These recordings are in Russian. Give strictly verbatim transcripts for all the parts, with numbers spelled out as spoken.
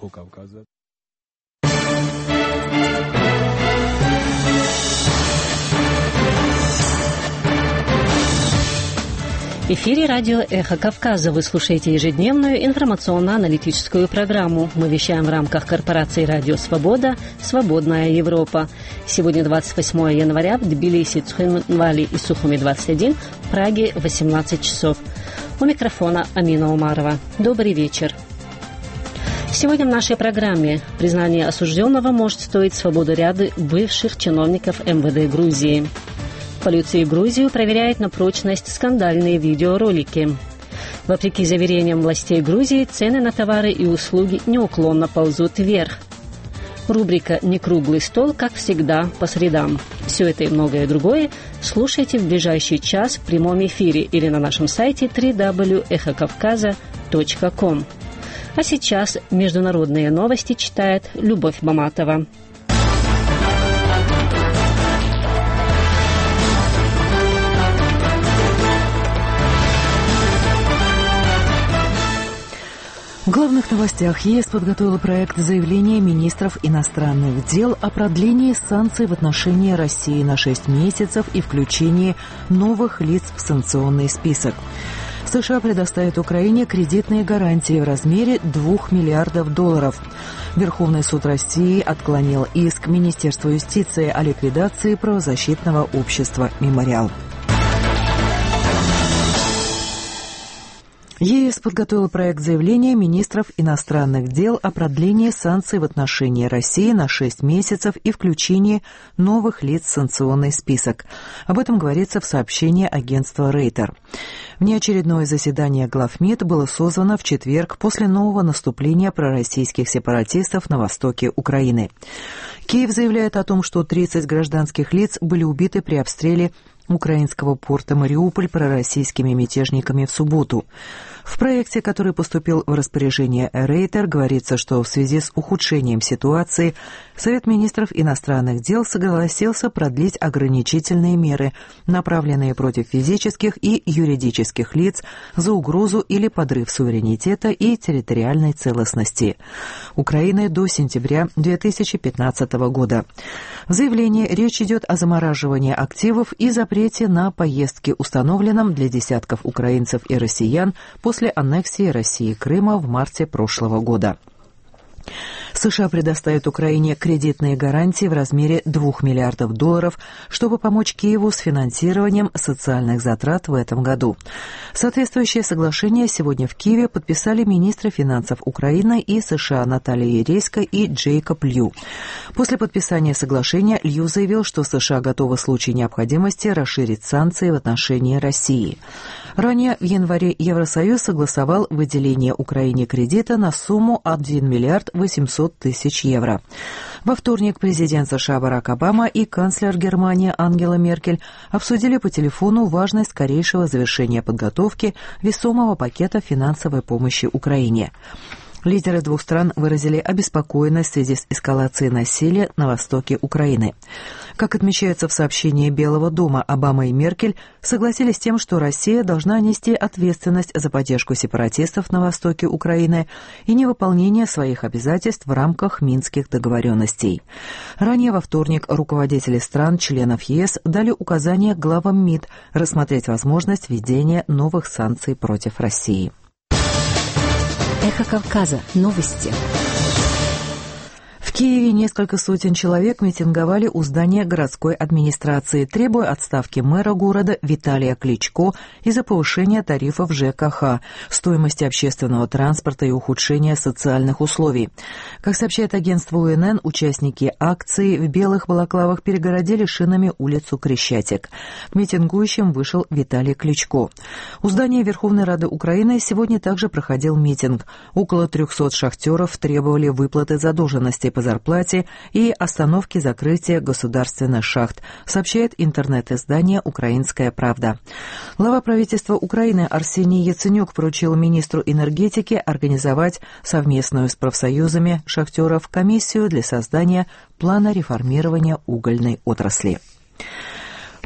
«Эхо Кавказа». В эфире радио «Эхо Кавказа». Вы слушаете ежедневную информационно-аналитическую программу. Мы вещаем в рамках корпорации «Радио Свобода. Свободная Европа». Сегодня двадцать восьмое января в Тбилиси, Цхинвали и Сухуми двадцать один, в Праге восемнадцать часов. У микрофона Амина Умарова. Добрый вечер. Сегодня в нашей программе признание осужденного может стоить свободы ряда бывших чиновников эм вэ дэ Грузии. Полиция Грузию проверяет на прочность скандальные видеоролики. Вопреки заверениям властей Грузии, цены на товары и услуги неуклонно ползут вверх. Рубрика «Не круглый стол», как всегда, по средам. Все это и многое другое слушайте в ближайший час в прямом эфире или на нашем сайте дабл ю дабл ю дабл ю точка эхо кавказа точка ком. А сейчас международные новости читает Любовь Маматова. В главных новостях ЕС подготовила проект заявления министров иностранных дел о продлении санкций в отношении России на шесть месяцев и включении новых лиц в санкционный список. США предоставит Украине кредитные гарантии в размере двух миллиардов долларов. Верховный суд России отклонил иск Министерства юстиции о ликвидации правозащитного общества «Мемориал». ЕС подготовил проект заявления министров иностранных дел о продлении санкций в отношении России на шесть месяцев и включении новых лиц в санкционный список. Об этом говорится в сообщении агентства Рейтер. Внеочередное заседание глав МИД было созвано в четверг после нового наступления пророссийских сепаратистов на востоке Украины. Киев заявляет о том, что тридцать гражданских лиц были убиты при обстреле украинского порта Мариуполь пророссийскими мятежниками в субботу. В проекте, который поступил в распоряжение Рейтер, говорится, что в связи с ухудшением ситуации Совет министров иностранных дел согласился продлить ограничительные меры, направленные против физических и юридических лиц за угрозу или подрыв суверенитета и территориальной целостности Украины до сентября две тысячи пятнадцатого года. В заявлении речь идет о замораживании активов и запрете на поездки, установленном для десятков украинцев и россиян после аннексии России Крыма в марте прошлого года. США предоставят Украине кредитные гарантии в размере двух миллиардов долларов, чтобы помочь Киеву с финансированием социальных затрат в этом году. Соответствующее соглашение сегодня в Киеве подписали министры финансов Украины и США Наталья Ерейска и Джейкоб Лью. После подписания соглашения Лью заявил, что США готовы в случае необходимости расширить санкции в отношении России. Ранее в январе Евросоюз согласовал выделение Украине кредита на сумму один миллиард восемьсот тысяч евро. Во вторник президент США Барак Обама и канцлер Германии Ангела Меркель обсудили по телефону важность скорейшего завершения подготовки весомого пакета финансовой помощи Украине. Лидеры двух стран выразили обеспокоенность в связи с эскалацией насилия на востоке Украины. Как отмечается в сообщении Белого дома, Обама и Меркель согласились с тем, что Россия должна нести ответственность за поддержку сепаратистов на востоке Украины и невыполнение своих обязательств в рамках Минских договоренностей. Ранее во вторник руководители стран-членов ЕС дали указание главам МИД рассмотреть возможность введения новых санкций против России. Эхо Кавказа. Новости. В Киеве несколько сотен человек митинговали у здания городской администрации, требуя отставки мэра города Виталия Кличко из-за повышения тарифов ЖКХ, стоимости общественного транспорта и ухудшения социальных условий. Как сообщает агентство У Эн Эн, участники акции в белых балаклавах перегородили шинами улицу Крещатик. К митингующим вышел Виталий Кличко. У здания Верховной Рады Украины сегодня также проходил митинг. Около трехсот шахтеров требовали выплаты задолженностей по зарплате и остановки закрытия государственных шахт, сообщает интернет-издание «Украинская правда». Глава правительства Украины Арсений Яценюк поручил министру энергетики организовать совместную с профсоюзами шахтеров комиссию для создания плана реформирования угольной отрасли.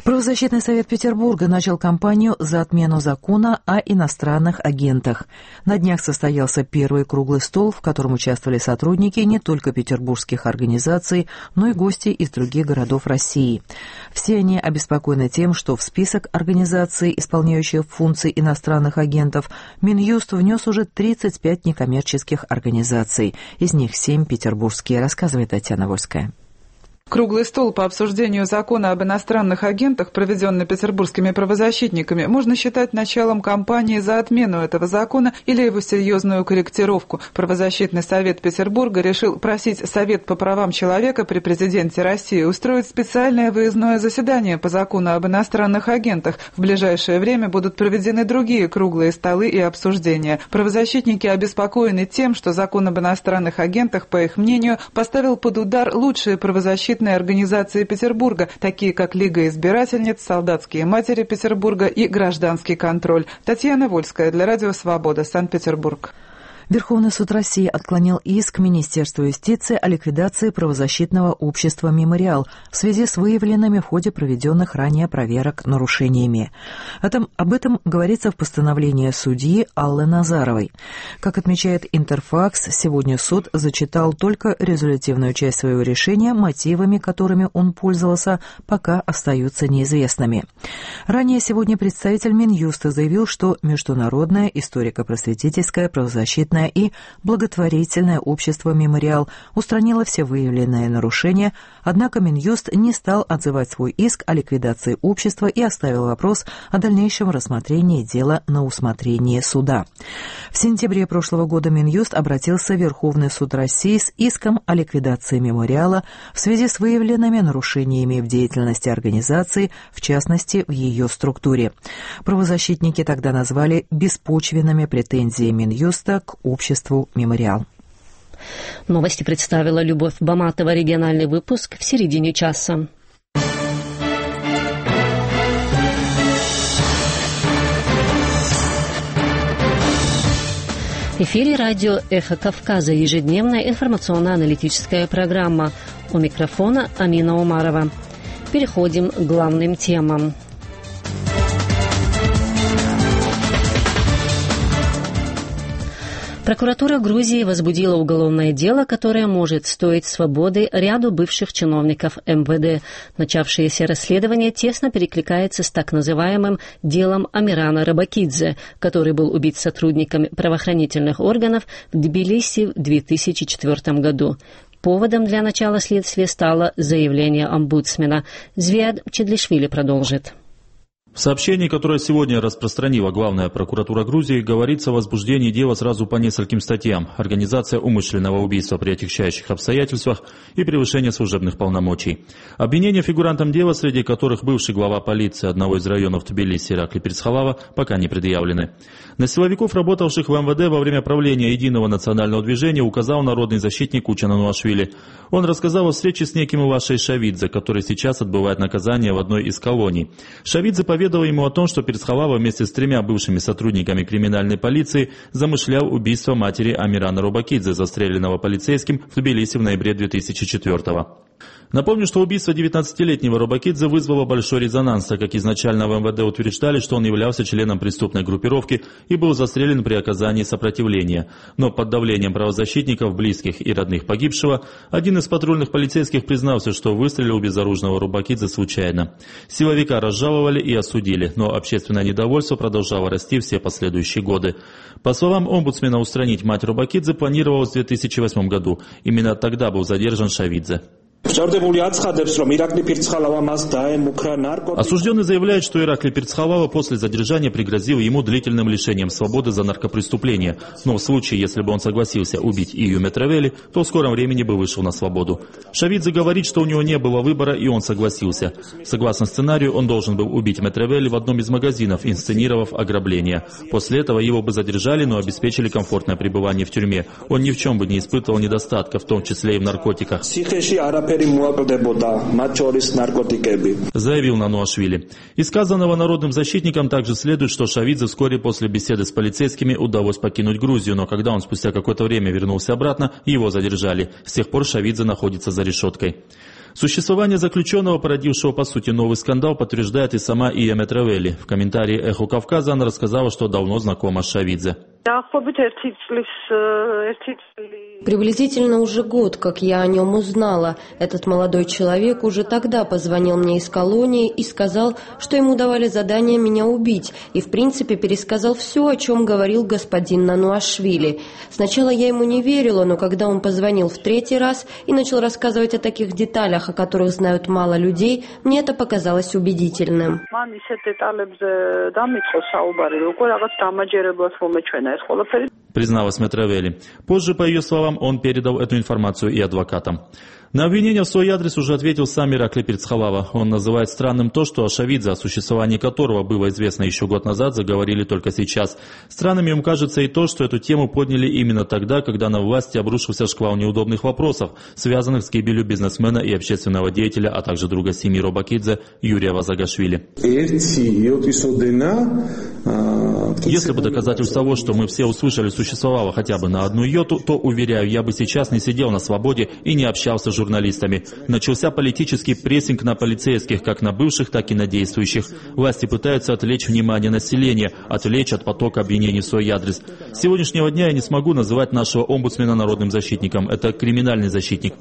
Правозащитный совет Петербурга начал кампанию за отмену закона о иностранных агентах. На днях состоялся первый круглый стол, в котором участвовали сотрудники не только петербургских организаций, но и гости из других городов России. Все они обеспокоены тем, что в список организаций, исполняющих функции иностранных агентов, Минюст внес уже тридцать пять некоммерческих организаций, из них семь петербургские, рассказывает Татьяна Вольская. Круглый стол по обсуждению закона об иностранных агентах, проведенный петербургскими правозащитниками, можно считать началом кампании за отмену этого закона или его серьезную корректировку. Правозащитный совет Петербурга решил просить Совет по правам человека при президенте России устроить специальное выездное заседание по закону об иностранных агентах. В ближайшее время будут проведены другие круглые столы и обсуждения. Правозащитники обеспокоены тем, что закон об иностранных агентах, по их мнению, поставил под удар лучшие правозащитные организации Петербурга, такие как Лига избирательниц, Солдатские матери Петербурга и Гражданский контроль. Татьяна Вольская для Радио Свобода, Санкт-Петербург. Верховный суд России отклонил иск Министерства юстиции о ликвидации правозащитного общества «Мемориал» в связи с выявленными в ходе проведенных ранее проверок нарушениями. Об этом говорится в постановлении судьи Аллы Назаровой. Как отмечает Интерфакс, сегодня суд зачитал только резолютивную часть своего решения, мотивами, которыми он пользовался, пока остаются неизвестными. Ранее сегодня представитель Минюста заявил, что Международное историко-просветительское правозащитное и благотворительное общество «Мемориал» устранило все выявленные нарушения, однако Минюст не стал отзывать свой иск о ликвидации общества и оставил вопрос о дальнейшем рассмотрении дела на усмотрение суда. В сентябре прошлого года Минюст обратился в Верховный суд России с иском о ликвидации «Мемориала» в связи с выявленными нарушениями в деятельности организации, в частности, в ее структуре. Правозащитники тогда назвали беспочвенными претензии Минюста к обществу «Мемориал». Новости представила Любовь Баматова. Региональный выпуск в середине часа. В эфире радио «Эхо Кавказа», ежедневная информационно-аналитическая программа. У микрофона Амина Умарова. Переходим к главным темам. Прокуратура Грузии возбудила уголовное дело, которое может стоить свободы ряду бывших чиновников эм вэ дэ. Начавшееся расследование тесно перекликается с так называемым делом Амирана Рабакидзе, который был убит сотрудниками правоохранительных органов в Тбилиси в две тысячи четвёртом году. Поводом для начала следствия стало заявление омбудсмена. Звиад Чедлишвили продолжит. В сообщении, которое сегодня распространила главная прокуратура Грузии, говорится о возбуждении дела сразу по нескольким статьям: организация умышленного убийства при отягчающих обстоятельствах и превышение служебных полномочий. Обвинения фигурантам дела, среди которых бывший глава полиции одного из районов Тбилиси Иракли Пирцхалава, пока не предъявлены. На силовиков, работавших в эм вэ дэ во время правления Единого национального движения, указал народный защитник Учен Ануашвили. Он рассказал о встрече с неким Ивашей Шавидзе, который сейчас отбывает наказание в одной из колоний. Шавидзе поведал ему о том, что Пирцхалава вместе с тремя бывшими сотрудниками криминальной полиции замышлял убийство матери Амирана Рабакидзе, застреленного полицейским в Тбилиси в ноябре две тысячи четвёртого. Напомню, что убийство девятнадцатилетнего Рабакидзе вызвало большой резонанс, так как изначально в эм вэ дэ утверждали, что он являлся членом преступной группировки и был застрелен при оказании сопротивления. Но под давлением правозащитников, близких и родных погибшего, один из патрульных полицейских признался, что выстрелил безоружного Рабакидзе случайно. Силовика разжаловали и осудили, но общественное недовольство продолжало расти все последующие годы. По словам омбудсмена, устранить мать Рабакидзе планировалось в две тысячи восьмом году. Именно тогда был задержан Шавидзе. Осужденный заявляет, что Иракли Пирцхалава после задержания пригрозил ему длительным лишением свободы за наркопреступление, но в случае, если бы он согласился убить Ию Метравели, то в скором времени бы вышел на свободу. Шавидзе говорит, что у него не было выбора, и он согласился. Согласно сценарию, он должен был убить Метравели в одном из магазинов, инсценировав ограбление. После этого его бы задержали, но обеспечили комфортное пребывание в тюрьме. Он ни в чем бы не испытывал недостатка, в том числе и в наркотиках. Заявил Нануашвили. Из сказанного народным защитником также следует, что Шавидзе вскоре после беседы с полицейскими удалось покинуть Грузию, но когда он спустя какое-то время вернулся обратно, его задержали. С тех пор Шавидзе находится за решеткой. Существование заключенного, породившего по сути новый скандал, подтверждает и сама Ия Метравели. В комментарии «Эхо Кавказа» она рассказала, что давно знакома с Шавидзе. Приблизительно уже год, как я о нем узнала. Этот молодой человек уже тогда позвонил мне из колонии и сказал, что ему давали задание меня убить, и в принципе пересказал все, о чем говорил господин Нануашвили. Сначала я ему не верила, но когда он позвонил в третий раз и начал рассказывать о таких деталях, о которых знают мало людей, мне это показалось убедительным. Призналась Метравели. Позже, по ее словам, он передал эту информацию и адвокатам. На обвинение в свой адрес уже ответил сам Иракли Перцхалава. Он называет странным то, что о Шавидзе, о существовании которого было известно еще год назад, заговорили только сейчас. Странным ему кажется и то, что эту тему подняли именно тогда, когда на власти обрушился шквал неудобных вопросов, связанных с гибелью бизнесмена и общественного деятеля, а также друга семьи Робакидзе Юрия Вазагашвили. Если бы доказательств того, что мы все услышали, существовало хотя бы на одну йоту, то, уверяю, я бы сейчас не сидел на свободе и не общался с журналистами. Начался политический прессинг на полицейских, как на бывших, так и на действующих. Власти пытаются отвлечь внимание населения, отвлечь от потока обвинений в свой адрес. С сегодняшнего дня я не смогу называть нашего омбудсмена народным защитником. Это криминальный защитник.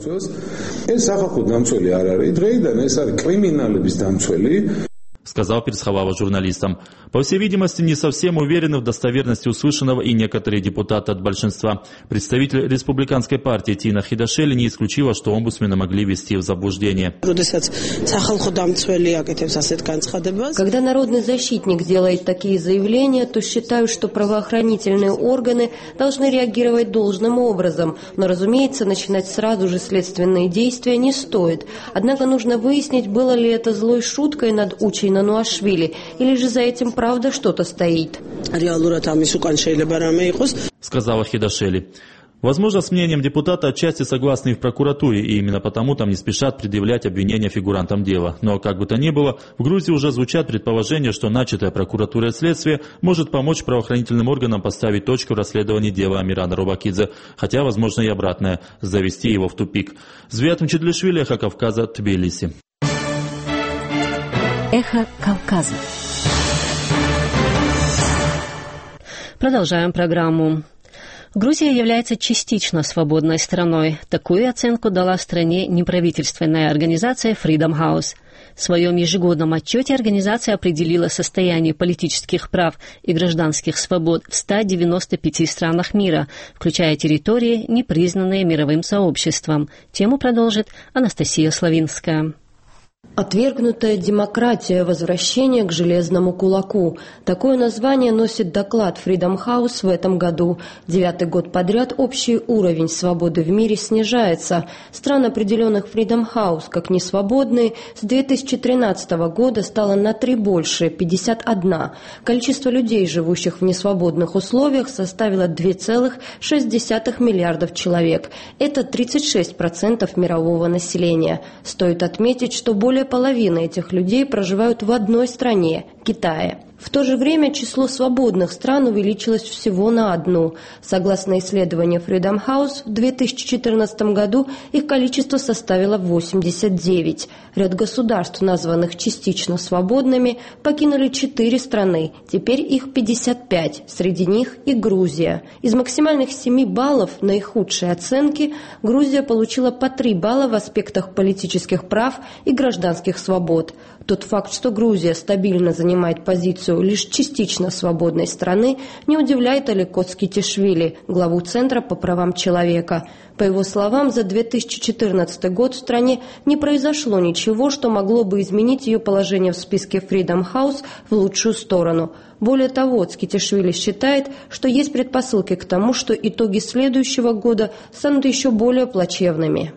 Сказал Перцхалава журналистам. По всей видимости, не совсем уверены в достоверности услышанного и некоторые депутаты от большинства. Представитель республиканской партии Тина Хидашели не исключила, что омбудсмена могли ввести в заблуждение. Когда народный защитник делает такие заявления, то считаю, что правоохранительные органы должны реагировать должным образом. Но, разумеется, начинать сразу же следственные действия не стоит. Однако нужно выяснить, было ли это злой шуткой над Учей Нануашвили, или же за этим правда что-то стоит. Сказала Хидашели. Возможно, с мнением депутата отчасти согласны и в прокуратуре, и именно потому там не спешат предъявлять обвинения фигурантам дела. Но, как бы то ни было, в Грузии уже звучат предположения, что начатое прокуратурой следствие может помочь правоохранительным органам поставить точку в расследовании дела Амирана Робакидзе, хотя, возможно, и обратное, завести его в тупик. Звиат Мчедлишвили, Эхо Кавказа, Тбилиси. Эхо Кавказа. Продолжаем программу. Грузия является частично свободной страной. Такую оценку дала стране неправительственная организация Freedom House. В своем ежегодном отчете организация определила состояние политических прав и гражданских свобод в ста девяноста пяти странах мира, включая территории, не признанные мировым сообществом. Тему продолжит Анастасия Славинская. Отвергнутая демократия. Возвращение к железному кулаку. Такое название носит доклад Freedom House в этом году. Девятый год подряд общий уровень свободы в мире снижается. Стран, определенных Freedom House как несвободные, с две тысячи тринадцатого года стало на три больше – пятьдесят один. Количество людей, живущих в несвободных условиях, составило два целых шесть десятых миллиардов человек. Это тридцать шесть процентов мирового населения. Стоит отметить, что более половины этих людей проживают в одной стране – Китае. В то же время число свободных стран увеличилось всего на одну. Согласно исследованию Freedom House, в две тысячи четырнадцатом году их количество составило восемьдесят девять. Ряд государств, названных частично свободными, покинули четыре страны, теперь их пятьдесят пять, среди них и Грузия. Из максимальных семи баллов наихудшей оценки Грузия получила по три балла в аспектах политических прав и гражданских свобод. Тот факт, что Грузия стабильно занимает позицию лишь частично свободной страны, не удивляет Алико Скитишвили, главу Центра по правам человека. По его словам, за две тысячи четырнадцатый год в стране не произошло ничего, что могло бы изменить ее положение в списке Freedom House в лучшую сторону. Более того, Скитишвили считает, что есть предпосылки к тому, что итоги следующего года станут еще более плачевными.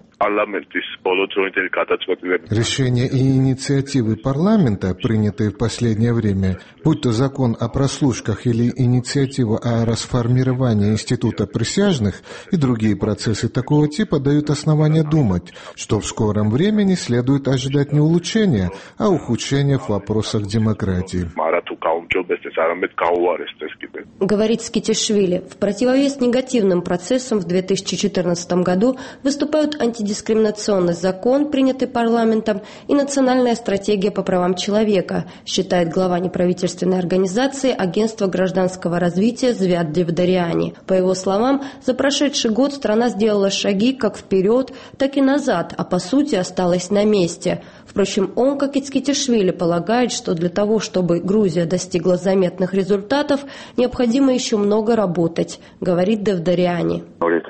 Решения и инициативы парламента, принятые в последнее время, будь то закон о прослушках или инициатива о расформировании института присяжных и другие процессы такого типа, дают основания думать, что в скором времени следует ожидать не улучшения, а ухудшения в вопросах демократии. Говорит Скитишвили, в противовес негативным процессам в две тысячи четырнадцатом году выступают антидискриминационный закон, принятый парламентом, и национальная стратегия по правам человека, считает глава неправительственной организации Агентства гражданского развития Звят Девдариани. По его словам, за прошедший год страна сделала шаги как вперед, так и назад, а по сути осталась на месте. Впрочем, он, как и Скитишвили, полагает, что для того, чтобы Грузия достигла заметных результатов, необходимо еще много работать, говорит Девдариани.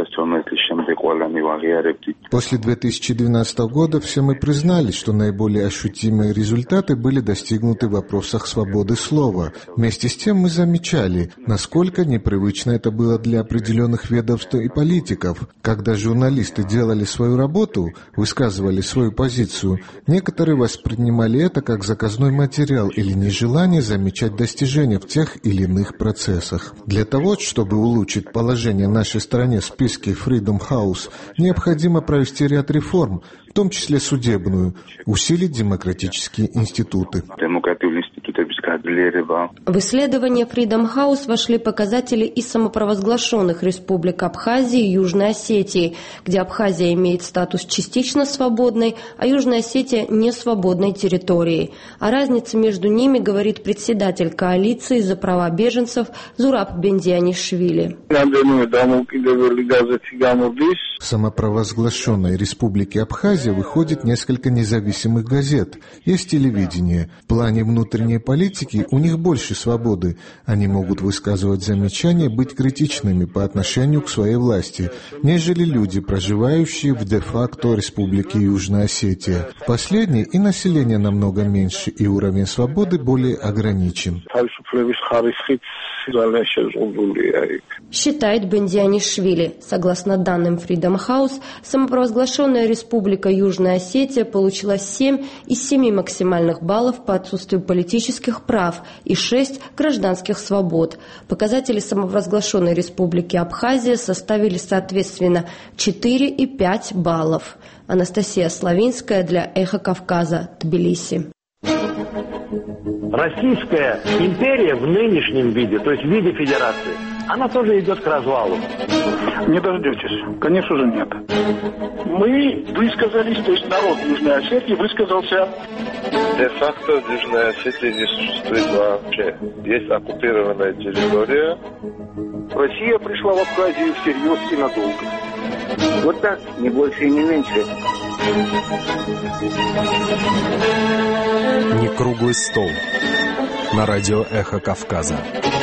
После две тысячи двенадцатого года все мы признали, что наиболее ощутимые результаты были достигнуты в вопросах свободы слова. Вместе с тем мы замечали, насколько непривычно это было для определенных ведомств и политиков. Когда журналисты делали свою работу, высказывали свою позицию, некоторые воспринимали это как заказной материал или нежелание замечать достижения в тех или иных процессах. Для того, чтобы улучшить положение нашей страны в списке Freedom House, необходимо провести ряд реформ, в том числе судебную, усилить демократические институты. В исследование Freedom House вошли показатели из самопровозглашенных республик Абхазии и Южной Осетии, где Абхазия имеет статус частично свободной, а Южная Осетия – несвободной территорией. О разнице между ними говорит председатель коалиции за права беженцев Зураб Бендианишвили. В самопровозглашенной республике Абхазия выходит несколько независимых газет. Есть телевидение. В плане внутренней политики у них больше свободы. Они могут высказывать замечания, быть критичными по отношению к своей власти, нежели люди, проживающие в де-факто республике Южная Осетия. В последней и население намного меньше, и уровень свободы более ограничен. Считает Бендианишвили. Согласно данным Freedom House, самопровозглашенная республика Южная Осетия получила семь из семи максимальных баллов по отсутствию политических прав и шесть гражданских свобод. Показатели самопровозглашенной республики Абхазия составили соответственно четыре и пять баллов. Анастасия Славинская для «Эхо Кавказа», Тбилиси. Российская империя в нынешнем виде, то есть в виде федерации, она тоже идет к развалу. Не дождетесь. Конечно же нет. Мы высказались, то есть народ Южной Осетии высказался. Де-факто Южная Осетия не существует вообще. Есть оккупированная территория. Россия пришла в Абхазию всерьез и надолго. Вот так, не больше и не меньше. Не круглый стол. На радио «Эхо Кавказа».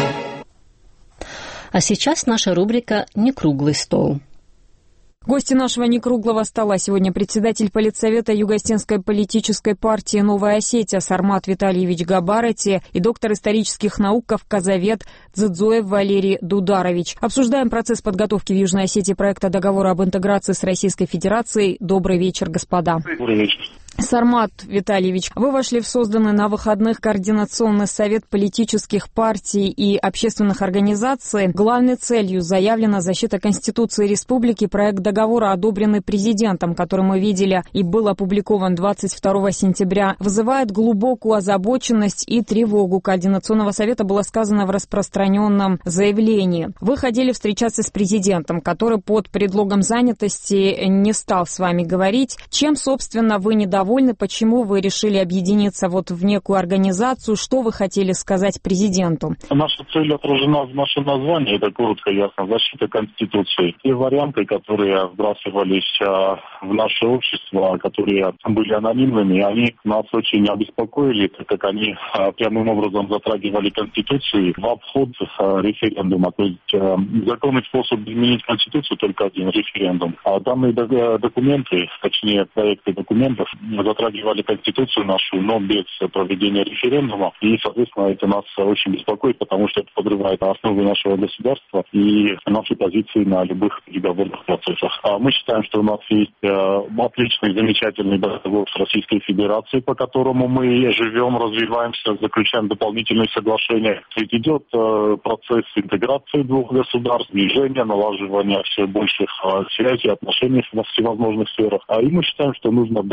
А сейчас наша рубрика «Не круглый стол». Гости нашего некруглого стола сегодня председатель политсовета Юго-Осетинской политической партии «Новая Осетия» Сармат Витальевич Габарати и доктор исторических наук Кавказовед Дзыдзоев Валерий Дударович. Обсуждаем процесс подготовки в Южной Осетии проекта договора об интеграции с Российской Федерацией. Добрый вечер, господа. Добрый вечер. Сармат Витальевич, вы вошли в созданный на выходных Координационный совет политических партий и общественных организаций. Главной целью заявлена защита Конституции Республики. Проект договора, одобренный президентом, который мы видели и был опубликован двадцать второго сентября, вызывает глубокую озабоченность и тревогу. Координационного совета было сказано в распространенном заявлении. Вы ходили встречаться с президентом, который под предлогом занятости не стал с вами говорить. Чем, собственно, вы недовольны? Почему вы решили объединиться вот в некую организацию? Что вы хотели сказать президенту? Наша цель отражена в нашем названии, это коротко и ясно, защита Конституции. Те варианты, которые вбрасывались в наше общество, которые были анонимными, они нас очень обеспокоили, так как они прямым образом затрагивали Конституцию в обход референдума. То есть законный способ изменить Конституцию только один — референдум. А данные документы, точнее проекты документов, затрагивали Конституцию нашу, но без проведения референдума. И, соответственно, это нас очень беспокоит, потому что это подрывает основы нашего государства и наши позиции на любых переговорных процессах. А мы считаем, что у нас есть э, отличный, замечательный договор с Российской Федерацией, по которому мы живем, развиваемся, заключаем дополнительные соглашения. Ведь идет э, процесс интеграции двух государств, движения, налаживания все больших э, связей, отношений во всевозможных сферах. А и мы считаем, что нужно дальше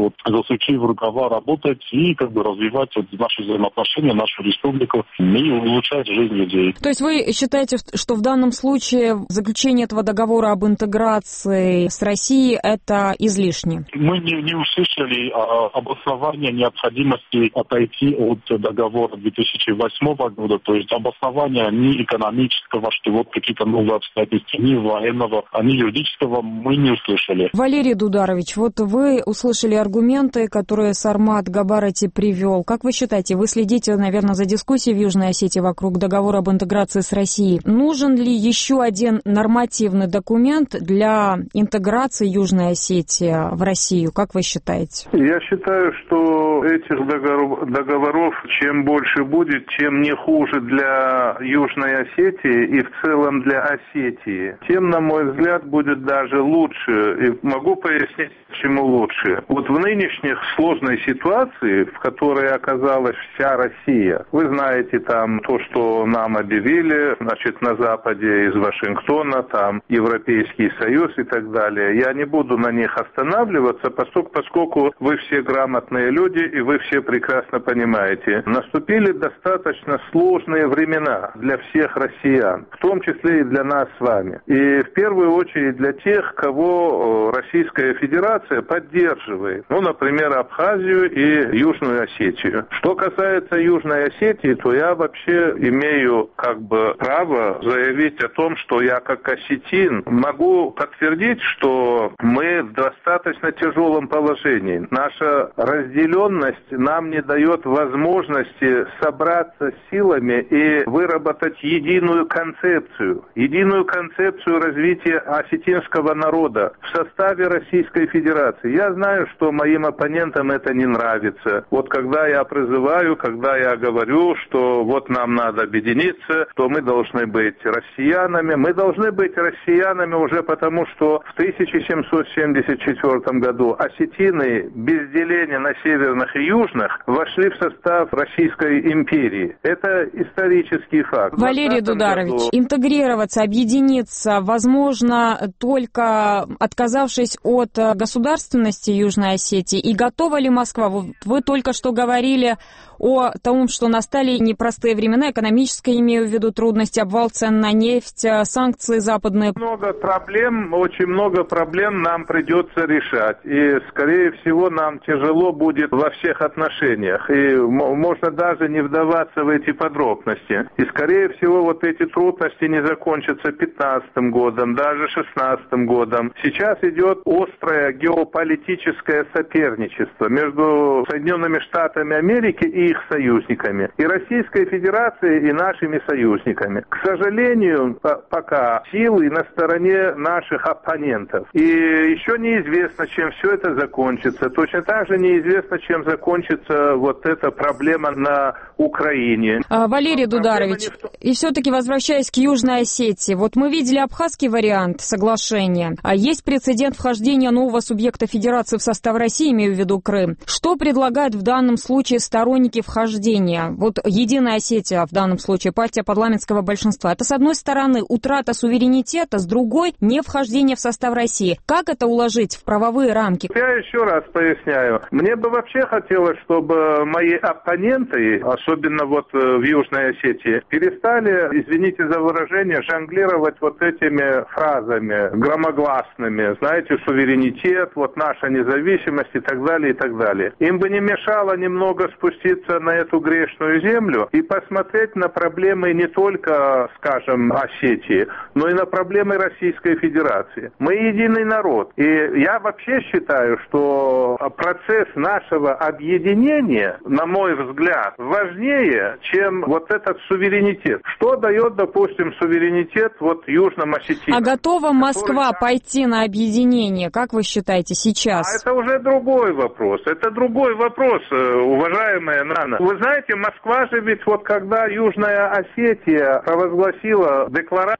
вот засучив рукава работать и как бы развивать вот наши взаимоотношения, нашу республику и улучшать жизнь людей. То есть вы считаете, что в данном случае заключение этого договора об интеграции с Россией это излишне? Мы не, не услышали а, обоснования необходимости отойти от договора две тысячи восьмого года, то есть обоснования ни экономического, что вот какие-то новые обстоятельства, ни военного, ни юридического мы не услышали. Валерий Дударович, вот вы услышали аргументы, которые Сармат Габарати привел. Как вы считаете, вы следите, наверное, за дискуссией в Южной Осетии вокруг договора об интеграции с Россией. Нужен ли еще один нормативный документ для интеграции Южной Осетии в Россию? Как вы считаете? Я считаю, что этих договоров чем больше будет, тем не хуже для Южной Осетии и в целом для Осетии. Тем, на мой взгляд, будет даже лучше. И могу пояснить, почему лучше. Вот в нынешних сложной ситуации, в которой оказалась вся Россия, вы знаете там то, что нам объявили, значит, на Западе из Вашингтона, там Европейский Союз и так далее. Я не буду на них останавливаться, поскольку, поскольку вы все грамотные люди и вы все прекрасно понимаете. Наступили достаточно сложные времена для всех россиян, в том числе и для нас с вами. И в первую очередь для тех, кого Российская Федерация поддерживает. Ну, например, Абхазию и Южную Осетию. Что касается Южной Осетии, то я вообще имею как бы право заявить о том, что я как осетин могу подтвердить, что мы в достаточно тяжелом положении. Наша разделенность нам не дает возможности собраться силами и выработать единую концепцию. Единую концепцию развития осетинского народа в составе Российской Федерации. Я знаю, что моим оппонентам это не нравится. Вот когда я призываю, когда я говорю, что вот нам надо объединиться, то мы должны быть россиянами. Мы должны быть россиянами уже потому, что в тысяча семьсот семьдесят четвёртом году осетины без деления на северных и южных вошли в состав Российской империи. Это исторический факт. Валерий Дударович, году... интегрироваться, объединиться возможно только отказавшись от государственности Южной Осетии. И готова ли Москва? Вот вы только что говорили о том, что настали непростые времена, экономические, имею в виду трудности, обвал цен на нефть, санкции западные. Много проблем, очень много проблем нам придется решать. И, скорее всего, нам тяжело будет во всех отношениях. И можно даже не вдаваться в эти подробности. И, скорее всего, вот эти трудности не закончатся пятнадцатым годом, даже шестнадцатым годом. Сейчас идет острое геополитическое соперничество между Соединенными Штатами Америки и их союзниками, и Российской Федерацией, и нашими союзниками. К сожалению, пока силы на стороне наших оппонентов. И еще неизвестно, чем все это закончится. Точно так же неизвестно, чем закончится вот эта проблема на Украине. А, Валерий Дударович, в... и все-таки возвращаясь к Южной Осетии, вот мы видели абхазский вариант соглашения, а есть прецедент вхождения нового субъекта федерации в состав России, имею в виду Крым. Что предлагают в данном случае сторонники вхождения? Вот Единая Осетия, в данном случае партия парламентского большинства, это с одной стороны утрата суверенитета, с другой не вхождение в состав России. Как это уложить в правовые рамки? Я еще раз поясняю. Мне бы вообще хотелось, чтобы мои оппоненты, особенно вот в Южной Осетии, перестали, извините за выражение, жонглировать вот этими фразами громогласными, знаете, суверенитет, вот наша независимость и так далее, и так далее. Им бы не мешало немного спуститься на эту грешную землю и посмотреть на проблемы не только, скажем, Осетии, но и на проблемы Российской Федерации. Мы единый народ. И я вообще считаю, что процесс нашего объединения, на мой взгляд, важнее, чем вот этот суверенитет. Что дает, допустим, суверенитет вот Южным Осетинам? А готова Москва который... пойти на объединение, как вы считаете, сейчас? А это уже другой вопрос. Это другой вопрос, уважаемая Нана. Вы знаете, Москва же ведь вот когда Южная Осетия провозгласила декларацию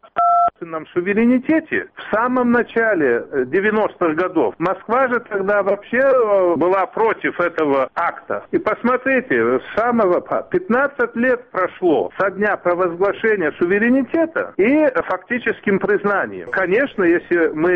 о суверенитете в самом начале девяностых годов, Москва же тогда вообще была против этого акта. И посмотрите, с самого пятнадцать лет прошло со дня провозглашения суверенитета и фактическим признанием. Конечно, если мы, допустим,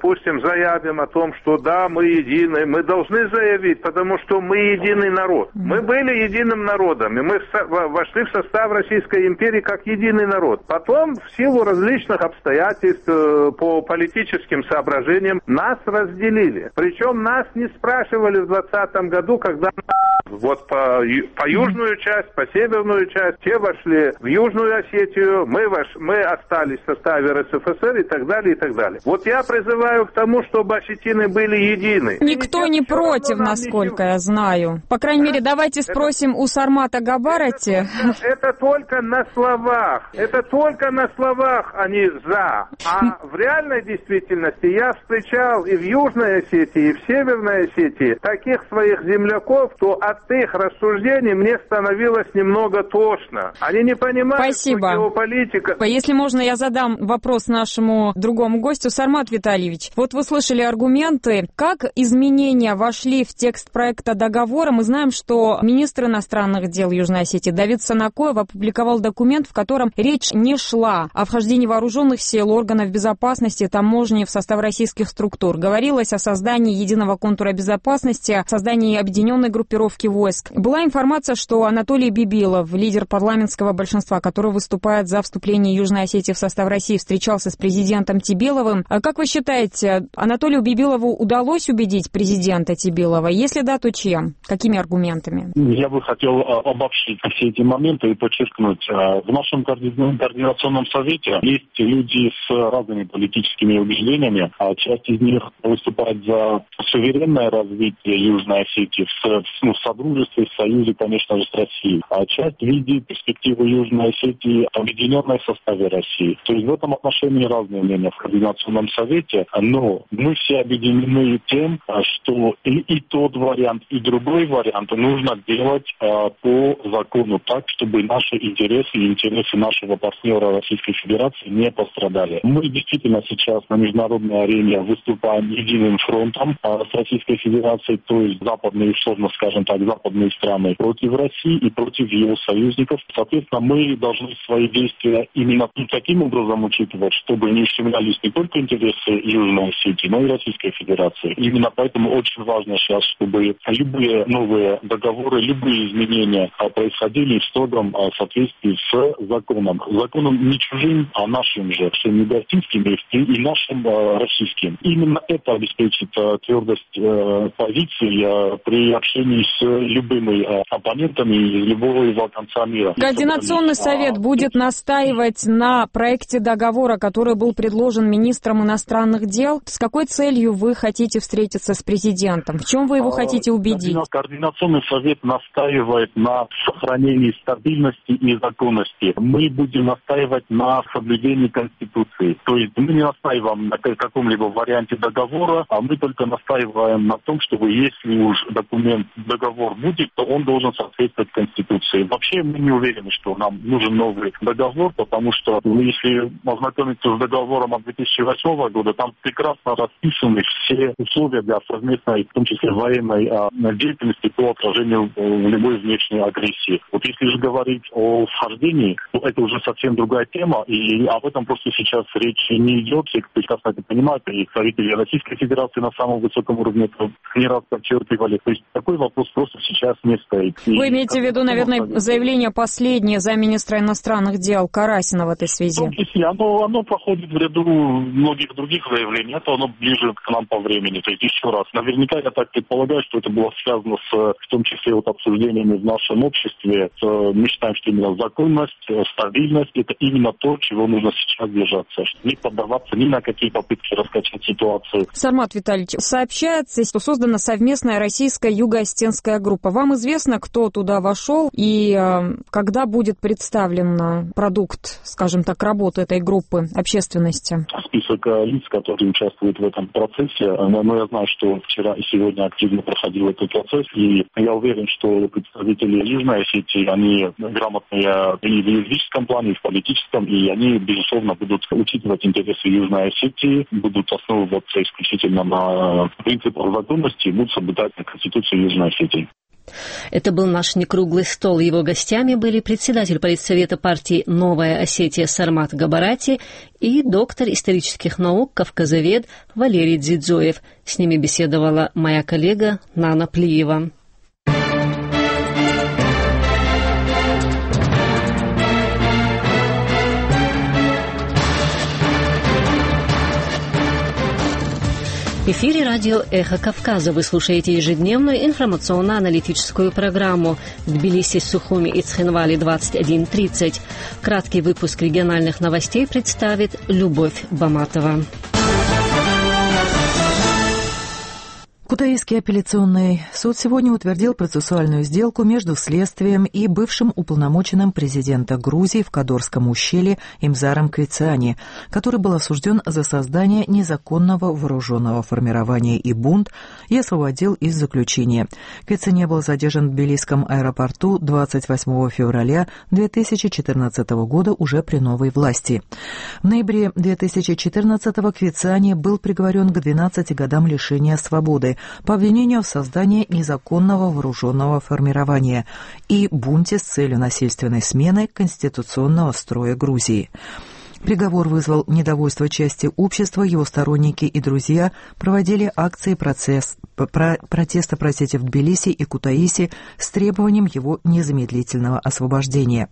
допустим, заявим о том, что да, мы едины, мы должны заявить, потому что мы единый народ. Мы были единым народом, и мы вошли в состав Российской империи как единый народ. Потом, в силу различных обстоятельств, по политическим соображениям, нас разделили. Причем нас не спрашивали в двадцатом году, когда вот по, по южную часть, по северную часть, те вошли в Южную Осетию, мы, вош, мы остались в составе РСФСР и так далее, и так далее. Вот я призываю к тому, чтобы осетины были едины. Никто не против, насколько ничего. Я знаю. По крайней мере, давайте спросим это, у Сармата Габарати. Это, это только на словах. Это только на словах они за. А в реальной действительности я встречал и в Южной Осетии, и в Северной Осетии таких своих земляков, то от их рассуждений мне становилось немного тошно. Они не понимают, Спасибо. Что геополитика... Если можно, я задам вопрос нашему другому гостю. Сармат Витальевич, вот вы слышали аргументы. Как изменения вошли в текст проекта договора? Мы знаем, что министр иностранных дел Южной Осетии Давид Санакоев опубликовал документ, в котором речь не шла о вхождении вооруженных сил, органов безопасности, таможни в состав российских структур. Говорилось о создании единого контура безопасности, о создании объединенной группировки войск. Была информация, что Анатолий Бибилов, лидер парламентского большинства, который выступает за вступление Южной Осетии в состав России, встречался с президентом Тибиловым. Как вы считаете, Анатолию Бибилову удалось убедить президента Тибилова? Если да, то чем? Какими аргументами? Я бы хотел обобщить все эти моменты и подчеркнуть. В нашем координационном совете есть люди с разными политическими убеждениями, а часть из них выступает за суверенное развитие Южной Осетии в, ну, в содружестве, в союзе, конечно же, с Россией. А часть видит перспективы Южной Осетии объединенной в составе России. То есть в этом отношении разные мнения в Координационном совете, но мы все объединены тем, что и, и тот вариант, и другой вариант нужно делать а, по закону так, чтобы наши интересы и интересы нашего партнера Российской Федерации не пострадали. Мы действительно сейчас на международной арене выступаем единым фронтом а, с Российской Федерацией, то есть западные, условно скажем так, западные страны против России и против его союзников. Соответственно, мы должны свои действия именно таким образом учитывать, чтобы не ущемлялись не только интересы Южной Осетии, но и Российской Федерации. Именно поэтому очень важно сейчас, чтобы любые новые договоры, любые изменения происходили в строгом соответствии с законом. Законом не чужим, а нашим же, всем негативским и нашим российским. Именно это обеспечит твердость позиции при общении с любыми оппонентами из любого конца мира. Координационный совет будет настаивать на проекте договора, который был предложен министром иностранных дел. С какой целью вы хотите встретиться с президентом? В чем вы его хотите убедить? Координационный совет настаивает на сохранении стабильности и законности. Мы будем настаивать на соблюдении Конституции. То есть мы не настаиваем на каком-либо варианте договора, а мы только настаиваем на том, чтобы если уж документ, договор будет, то он должен соответствовать Конституции. Вообще мы не уверены, что нам нужен новый договор, потому что если ознакомиться с договором от две тысячи восьмого года, там прекрасно расписаны все условия для совместной, в том числе военной деятельности по отражению любой внешней агрессии. Вот если же говорить о вхождении, то это уже совсем другая тема, и об этом просто сейчас речь не идет. Все прекрасно это понимают, и представители Российской Федерации на самом высоком уровне это не раз подчеркивали. То есть такой вопрос просто сейчас не стоит. Вы имеете в виду, наверное, заявление последнее замминистра иностранных дел Карасина в этой связи? В том числе, оно, оно проходит в ряду многих других заявлений, это оно ближе к нам по времени. То есть еще раз, наверняка я так предполагаю, что это было связано с, в том числе, вот обсуждениями в нашем обществе. Мы считаем, что именно законность, стабильность — это именно то, чего нужно сейчас держаться. Не поддаваться ни на какие попытки раскачать ситуацию. Сармат Витальевич, сообщается, что создана совместная российская юго-осетинская группа. Вам известно, кто туда вошел и э, когда будет представлен продукт, скажем так, работы этой группы общественности? Список лиц, которые участвуют в этом процессе. Но я знаю, что вчера и сегодня активно проходил этот процесс, и я уверен, что представители Южной Осетии, они грамотные и в юридическом плане, и в политическом, и они, безусловно, будут учитывать интересы Южной Осетии, будут основываться исключительно на принципах законности и будут соблюдать Конституцию Южной Осетии. Это был наш некруглый стол. Его гостями были председатель политсовета партии «Новая Осетия» Сармат Габарати и доктор исторических наук, кавказовед Валерий Дзидзоев. С ними беседовала моя коллега Нана Плиева. В эфире радио «Эхо Кавказа». Вы слушаете ежедневную информационно-аналитическую программу в Тбилиси, Сухуми и Цхинвале двадцать один тридцать. Краткий выпуск региональных новостей представит Любовь Баматова. Кутаисский апелляционный суд сегодня утвердил процессуальную сделку между следствием и бывшим уполномоченным президента Грузии в Кадорском ущелье Имзаром Квициани, который был осужден за создание незаконного вооруженного формирования и бунт и освободил из заключения. Квициани был задержан в Тбилисском аэропорту двадцать восьмого февраля две тысячи четырнадцатого года уже при новой власти. В ноябре две тысячи четырнадцатого Квициани был приговорен к двенадцати годам лишения свободы по обвинению в создании незаконного вооруженного формирования и бунте с целью насильственной смены конституционного строя Грузии. Приговор вызвал недовольство части общества, его сторонники и друзья проводили акции процесс, про, протеста простите, в Тбилиси и Кутаиси с требованием его незамедлительного освобождения.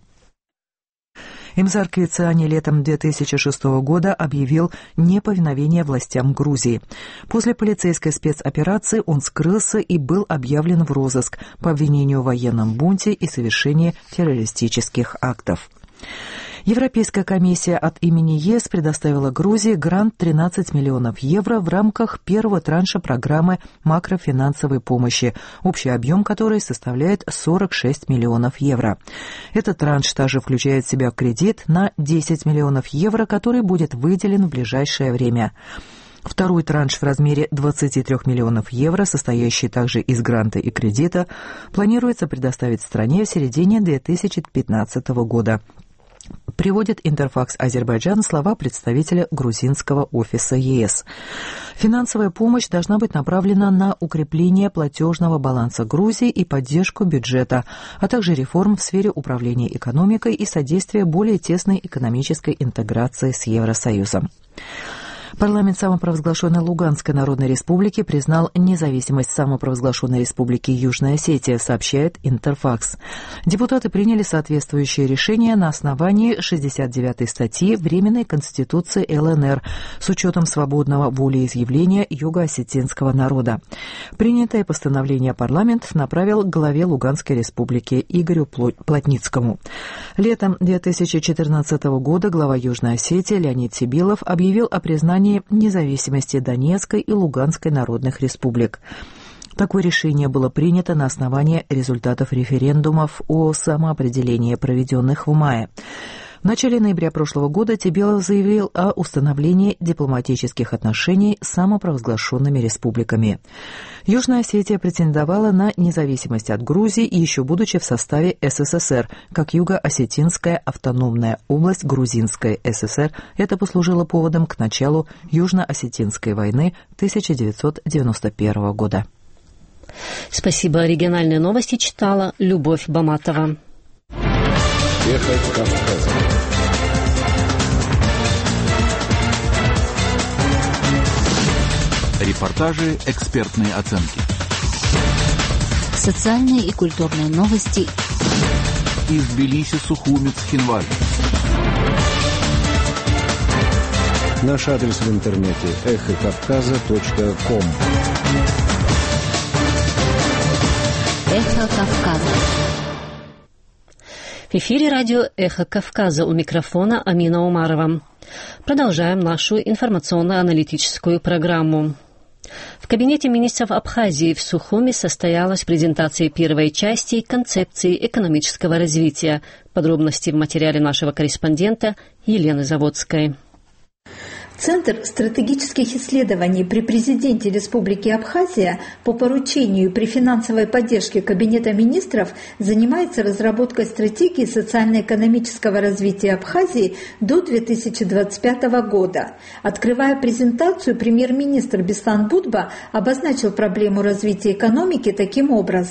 Имзар Квициани летом две тысячи шестого года объявил неповиновение властям Грузии. После полицейской спецоперации он скрылся и был объявлен в розыск по обвинению в военном бунте и совершении террористических актов. Европейская комиссия от имени ЕС предоставила Грузии грант тринадцать миллионов евро в рамках первого транша программы макрофинансовой помощи, общий объем которой составляет сорок шесть миллионов евро. Этот транш также включает в себя кредит на десять миллионов евро, который будет выделен в ближайшее время. Второй транш в размере двадцати трёх миллионов евро, состоящий также из гранта и кредита, планируется предоставить стране в середине две тысячи пятнадцатого года. Приводит Интерфакс Азербайджан слова представителя грузинского офиса ЕС. Финансовая помощь должна быть направлена на укрепление платежного баланса Грузии и поддержку бюджета, а также реформ в сфере управления экономикой и содействия более тесной экономической интеграции с Евросоюзом. Парламент самопровозглашенной Луганской Народной Республики признал независимость самопровозглашенной Республики Южная Осетия, сообщает Интерфакс. Депутаты приняли соответствующее решение на основании шестьдесят девятой статьи Временной Конституции ЛНР с учетом свободного волеизъявления юго-осетинского народа. Принятое постановление парламент направил к главе Луганской Республики Игорю Плотницкому. Летом две тысячи четырнадцатого года глава Южной Осетии Леонид Сибилов объявил о признании независимости Донецкой и Луганской народных республик. Такое решение было принято на основании результатов референдумов о самоопределении, проведенных в мае. В начале ноября прошлого года Тибилов заявил о установлении дипломатических отношений с самопровозглашенными республиками. Южная Осетия претендовала на независимость от Грузии и еще будучи в составе СССР, как Юго-Осетинская автономная область Грузинской ССР. Это послужило поводом к началу Южно-Осетинской войны тысяча девятьсот девяносто первого года. Спасибо. Региональные новости читала Любовь Баматова. Эхо Кавказа. Репортажи, экспертные оценки. Социальные и культурные новости. Из Тбилиси, Сухуми, Цхинвале. Наш адрес в интернете эхо кавказа точка ком. Эхо Кавказа. В эфире радио «Эхо Кавказа», у микрофона Амина Умарова. Продолжаем нашу информационно-аналитическую программу. В кабинете министров Абхазии в Сухуми состоялась презентация первой части концепции экономического развития. Подробности в материале нашего корреспондента Елены Заводской. Центр стратегических исследований при президенте Республики Абхазия по поручению при финансовой поддержке Кабинета министров занимается разработкой стратегии социально-экономического развития Абхазии до две тысячи двадцать пятого года. Открывая презентацию, премьер-министр Беслан Будба обозначил проблему развития экономики таким образом.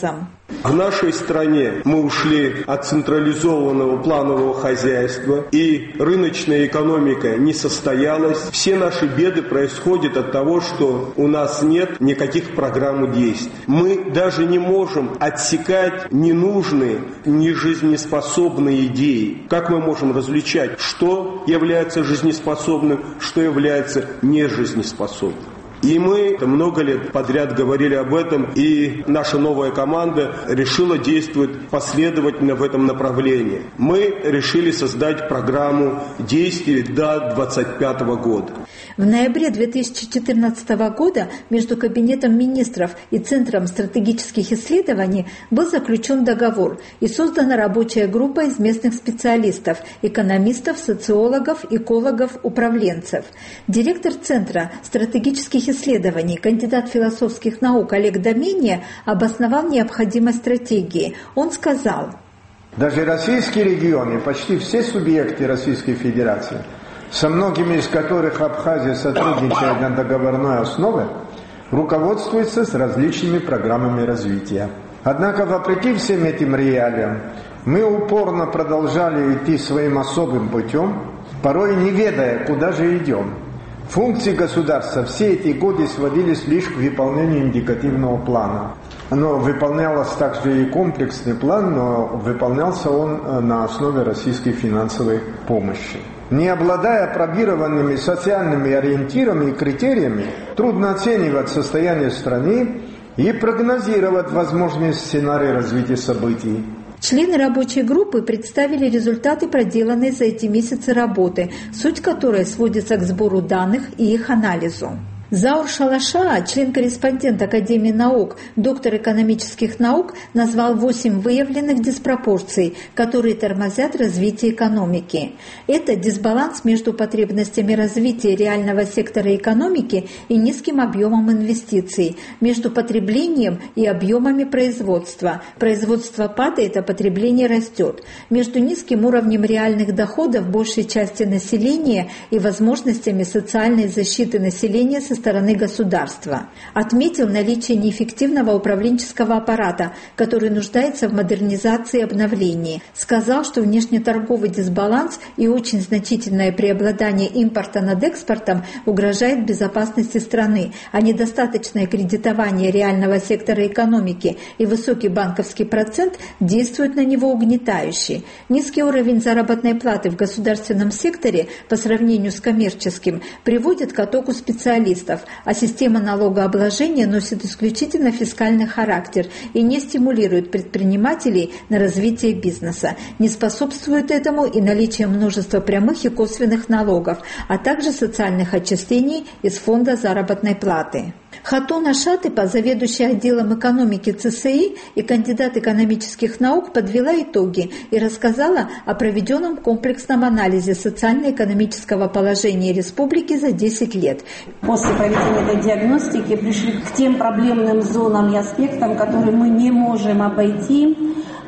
В нашей стране мы ушли от централизованного планового хозяйства, и рыночная экономика не состоялась. Все наши беды происходят от того, что у нас нет никаких программ действий. Мы даже не можем отсекать ненужные, нежизнеспособные идеи. Как мы можем различать, что является жизнеспособным, что является нежизнеспособным? И мы много лет подряд говорили об этом, и наша новая команда решила действовать последовательно в этом направлении. Мы решили создать программу действий до двадцать пятого года. В ноябре две тысячи четырнадцатого года между Кабинетом министров и Центром стратегических исследований был заключен договор и создана рабочая группа из местных специалистов, экономистов, социологов, экологов, управленцев. Директор Центра стратегических исследований, кандидат философских наук Олег Домения обосновал необходимость стратегии. Он сказал: даже российские регионы, почти все субъекты Российской Федерации, со многими из которых Абхазия сотрудничает на договорной основе, руководствуется с различными программами развития. Однако, вопреки всем этим реалиям, мы упорно продолжали идти своим особым путем, порой не ведая, куда же идем. Функции государства все эти годы сводились лишь к выполнению индикативного плана. Но выполнялось также и комплексный план, но выполнялся он на основе российской финансовой помощи. Не обладая пробированными социальными ориентирами и критериями, трудно оценивать состояние страны и прогнозировать возможные сценарии развития событий. Члены рабочей группы представили результаты, проделанной за эти месяцы работы, суть которой сводится к сбору данных и их анализу. Заур Шалаша, член-корреспондент Академии наук, доктор экономических наук, назвал восемь выявленных диспропорций, которые тормозят развитие экономики. Это дисбаланс между потребностями развития реального сектора экономики и низким объемом инвестиций, между потреблением и объемами производства. Производство падает, а потребление растет. Между низким уровнем реальных доходов большей части населения и возможностями социальной защиты населения со стороны государства. Отметил наличие неэффективного управленческого аппарата, который нуждается в модернизации и обновлении. Сказал, что внешнеторговый дисбаланс и очень значительное преобладание импорта над экспортом угрожает безопасности страны, а недостаточное кредитование реального сектора экономики и высокий банковский процент действуют на него угнетающе. Низкий уровень заработной платы в государственном секторе по сравнению с коммерческим приводит к оттоку специалистов, а система налогообложения носит исключительно фискальный характер и не стимулирует предпринимателей на развитие бизнеса. Не способствует этому и наличие множества прямых и косвенных налогов, а также социальных отчислений из фонда заработной платы. Хатуна Шатыпа, заведующая отделом экономики ЦСИ и кандидат экономических наук, подвела итоги и рассказала о проведенном комплексном анализе социально-экономического положения республики за десять лет. После проведения этой диагностики пришли к тем проблемным зонам и аспектам, которые мы не можем обойти,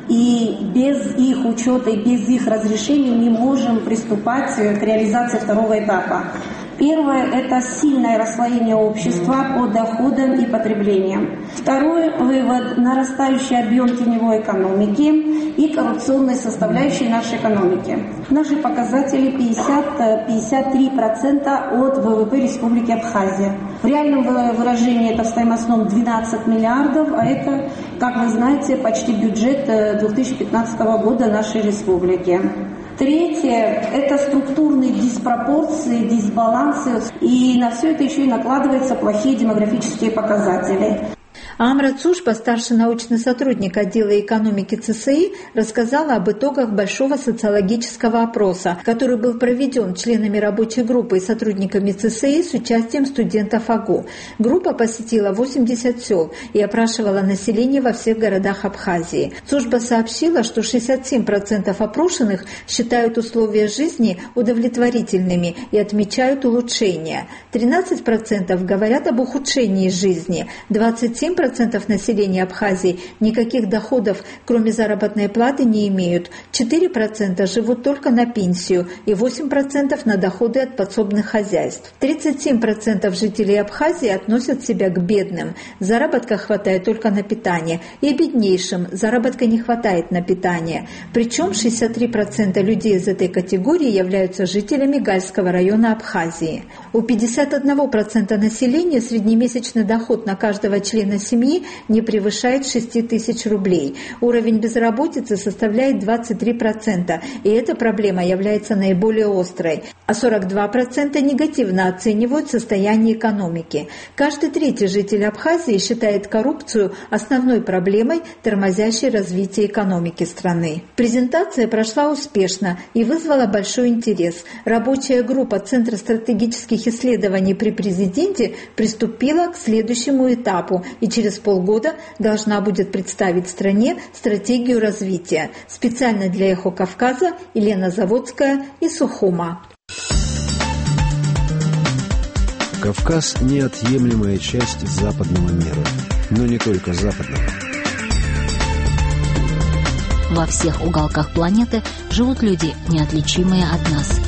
и без их учета и без их разрешения не можем приступать к реализации второго этапа. Первое – это сильное расслоение общества по доходам и потреблению. Второй вывод – нарастающий объем теневой экономики и коррупционной составляющей нашей экономики. Наши показатели пятьдесят - пятьдесят три процента от ВВП Республики Абхазия. В реальном выражении это в стоимостном двенадцать миллиардов, а это, как вы знаете, почти бюджет две тысячи пятнадцатого года нашей республики. Третье – это структурные диспропорции, дисбалансы, и на все это еще и накладываются плохие демографические показатели. Амра Цушба, старший научный сотрудник отдела экономики ЦСИ, рассказала об итогах большого социологического опроса, который был проведен членами рабочей группы и сотрудниками ЦСИ с участием студентов АГУ. Группа посетила восемьдесят сел и опрашивала население во всех городах Абхазии. Цушба сообщила, что шестьдесят семь процентов опрошенных считают условия жизни удовлетворительными и отмечают улучшения. тринадцать процентов говорят об ухудшении жизни, двадцать семь процентов процентов населения Абхазии никаких доходов, кроме заработной платы, не имеют, четыре процента живут только на пенсию и восемь процентов на доходы от подсобных хозяйств. тридцать семь процентов жителей Абхазии относят себя к бедным, заработка хватает только на питание, и беднейшим заработка не хватает на питание. Причем шестьдесят три процента людей из этой категории являются жителями Гальского района Абхазии. У пятьдесят один процент населения среднемесячный доход на каждого члена семьи не превышает шесть тысяч рублей. Уровень безработицы составляет двадцать три процента, и эта проблема является наиболее острой. А сорок два процента негативно оценивают состояние экономики. Каждый третий житель Абхазии считает коррупцию основной проблемой, тормозящей развитие экономики страны. Презентация прошла успешно и вызвала большой интерес. Рабочая группа Центра стратегических исследований при президенте приступила к следующему этапу и через полгода должна будет представить стране стратегию развития. Специально для «Эхо Кавказа» Елена Заводская из Сухума. Кавказ – неотъемлемая часть западного мира, но не только западного. Во всех уголках планеты живут люди, неотличимые от нас.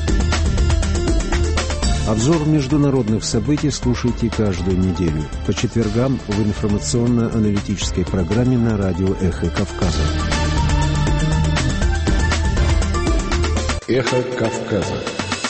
Обзор международных событий слушайте каждую неделю по четвергам в информационно-аналитической программе на радио «Эхо Кавказа». «Эхо Кавказа».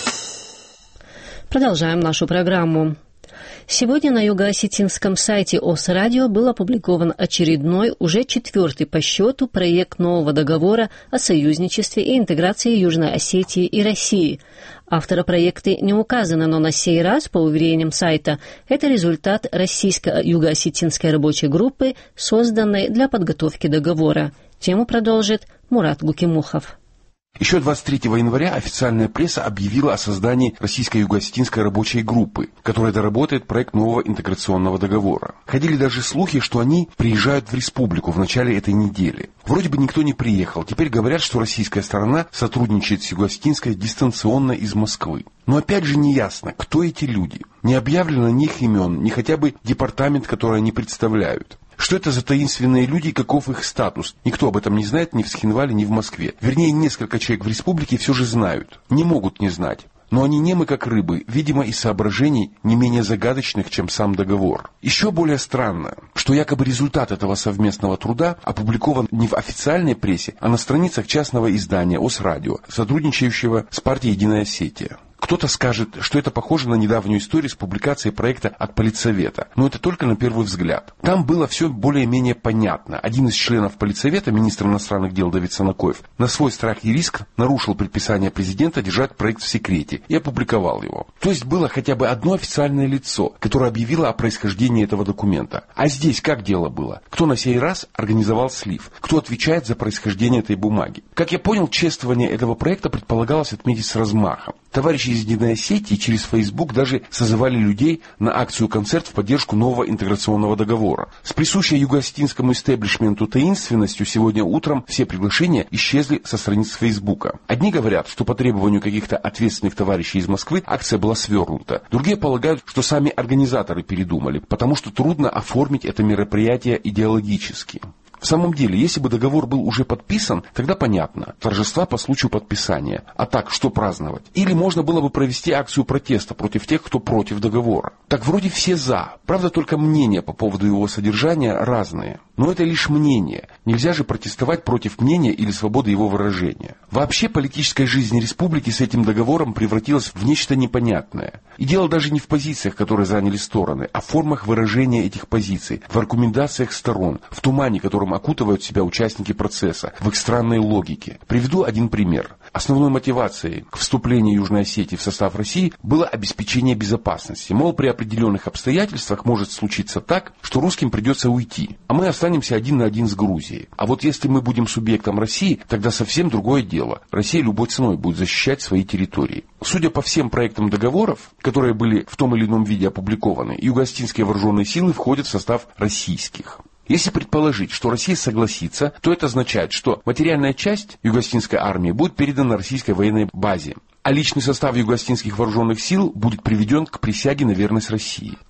Продолжаем нашу программу. Сегодня на юго-осетинском сайте ОС-радио был опубликован очередной, уже четвертый по счету, проект нового договора о союзничестве и интеграции Южной Осетии и России. Авторы проекта не указаны, но на сей раз, по уверениям сайта, это результат российско-юго-осетинской рабочей группы, созданной для подготовки договора. Тему продолжит Мурат Гукимухов. Еще двадцать третьего января официальная пресса объявила о создании российско-юго-осетинской рабочей группы, которая доработает проект нового интеграционного договора. Ходили даже слухи, что они приезжают в республику в начале этой недели. Вроде бы никто не приехал. Теперь говорят, что российская сторона сотрудничает с юго-осетинской дистанционно из Москвы. Но опять же не ясно, кто эти люди. Не объявлено ни их имен, ни хотя бы департамент, который они представляют. Что это за таинственные люди и каков их статус? Никто об этом не знает ни в Схинвале, ни в Москве. Вернее, несколько человек в республике все же знают. Не могут не знать. Но они немы как рыбы, видимо, из соображений не менее загадочных, чем сам договор. Еще более странно, что якобы результат этого совместного труда опубликован не в официальной прессе, а на страницах частного издания ОС-радио, сотрудничающего с партией «Единая Осетия». Кто-то скажет, что это похоже на недавнюю историю с публикацией проекта от Политсовета, но это только на первый взгляд. Там было все более-менее понятно. Один из членов Политсовета, министр иностранных дел Давид Санакоев, на свой страх и риск нарушил предписание президента держать проект в секрете и опубликовал его. То есть было хотя бы одно официальное лицо, которое объявило о происхождении этого документа. А здесь как дело было? Кто на сей раз организовал слив? Кто отвечает за происхождение этой бумаги? Как я понял, чествование этого проекта предполагалось отметить с размахом. Товарищи из Единой Осетии через Facebook даже созывали людей на акцию-концерт в поддержку нового интеграционного договора. С присущей юго-осетинскому истеблишменту таинственностью сегодня утром все приглашения исчезли со страниц Фейсбука. Одни говорят, что по требованию каких-то ответственных товарищей из Москвы акция была свернута. Другие полагают, что сами организаторы передумали, потому что трудно оформить это мероприятие идеологически. В самом деле, если бы договор был уже подписан, тогда понятно. Торжества по случаю подписания. А так, что праздновать? Или можно было бы провести акцию протеста против тех, кто против договора. Так вроде все за. Правда, только мнения по поводу его содержания разные. Но это лишь мнение. Нельзя же протестовать против мнения или свободы его выражения. Вообще, политическая жизнь республики с этим договором превратилась в нечто непонятное. И дело даже не в позициях, которые заняли стороны, а в формах выражения этих позиций, в аргументациях сторон, в тумане, которым окутывают себя участники процесса, в их странной логике. Приведу один пример. Основной мотивацией к вступлению Южной Осетии в состав России было обеспечение безопасности. Мол, при определенных обстоятельствах может случиться так, что русским придется уйти, а мы останемся один на один с Грузией. А вот если мы будем субъектом России, тогда совсем другое дело. Россия любой ценой будет защищать свои территории. Судя по всем проектам договоров, которые были в том или ином виде опубликованы, юго-осетинские вооруженные силы входят в состав российских. Если предположить, что Россия согласится, то это означает, что материальная часть юго-осетинской армии будет передана российской военной базе, а личный состав юго-осетинских вооруженных сил будет приведен к присяге на верность России.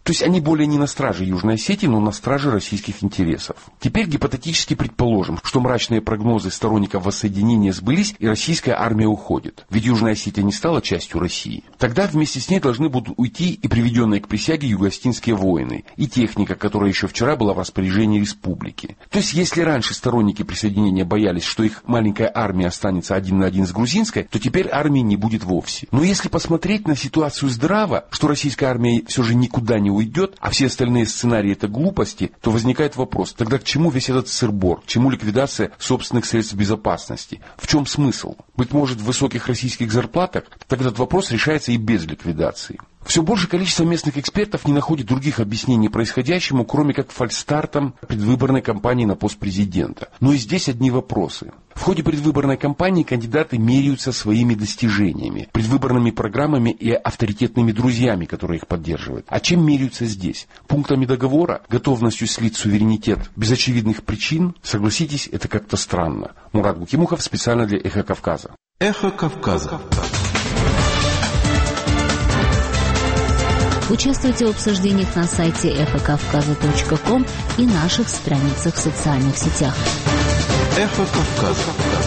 То есть они более не на страже Южной Осетии, но на страже российских интересов. Теперь гипотетически предположим, что мрачные прогнозы сторонников воссоединения сбылись и российская армия уходит. Ведь Южная Осетия не стала частью России. Тогда вместе с ней должны будут уйти и приведенные к присяге юго-осетинские воины, и техника, которая еще вчера была в распоряжении республики. То есть если раньше сторонники присоединения боялись, что их маленькая армия останется один на один с грузинской, то теперь армии не будет вовсе. Но если посмотреть на ситуацию здраво, что российская армия все же никуда не уйдет, а все остальные сценарии это глупости, то возникает вопрос, тогда к чему весь этот сыр-бор, к чему ликвидация собственных средств безопасности? В чем смысл? Быть может, в высоких российских зарплатах? Тогда этот вопрос решается и без ликвидации. Все большее количество местных экспертов не находит других объяснений происходящему, кроме как фальстартом предвыборной кампании на пост президента. Но и здесь одни вопросы. В ходе предвыборной кампании кандидаты меряются своими достижениями, предвыборными программами и авторитетными друзьями, которые их поддерживают. А чем меряются здесь? Пунктами договора? Готовностью слить суверенитет без очевидных причин? Согласитесь, это как-то странно. Мурат Гукимухов специально для «Эхо Кавказа». «Эхо Кавказа». Участвуйте в обсуждениях на сайте эхо кавказа точка ком и наших страницах в социальных сетях. «Эхо Кавказа».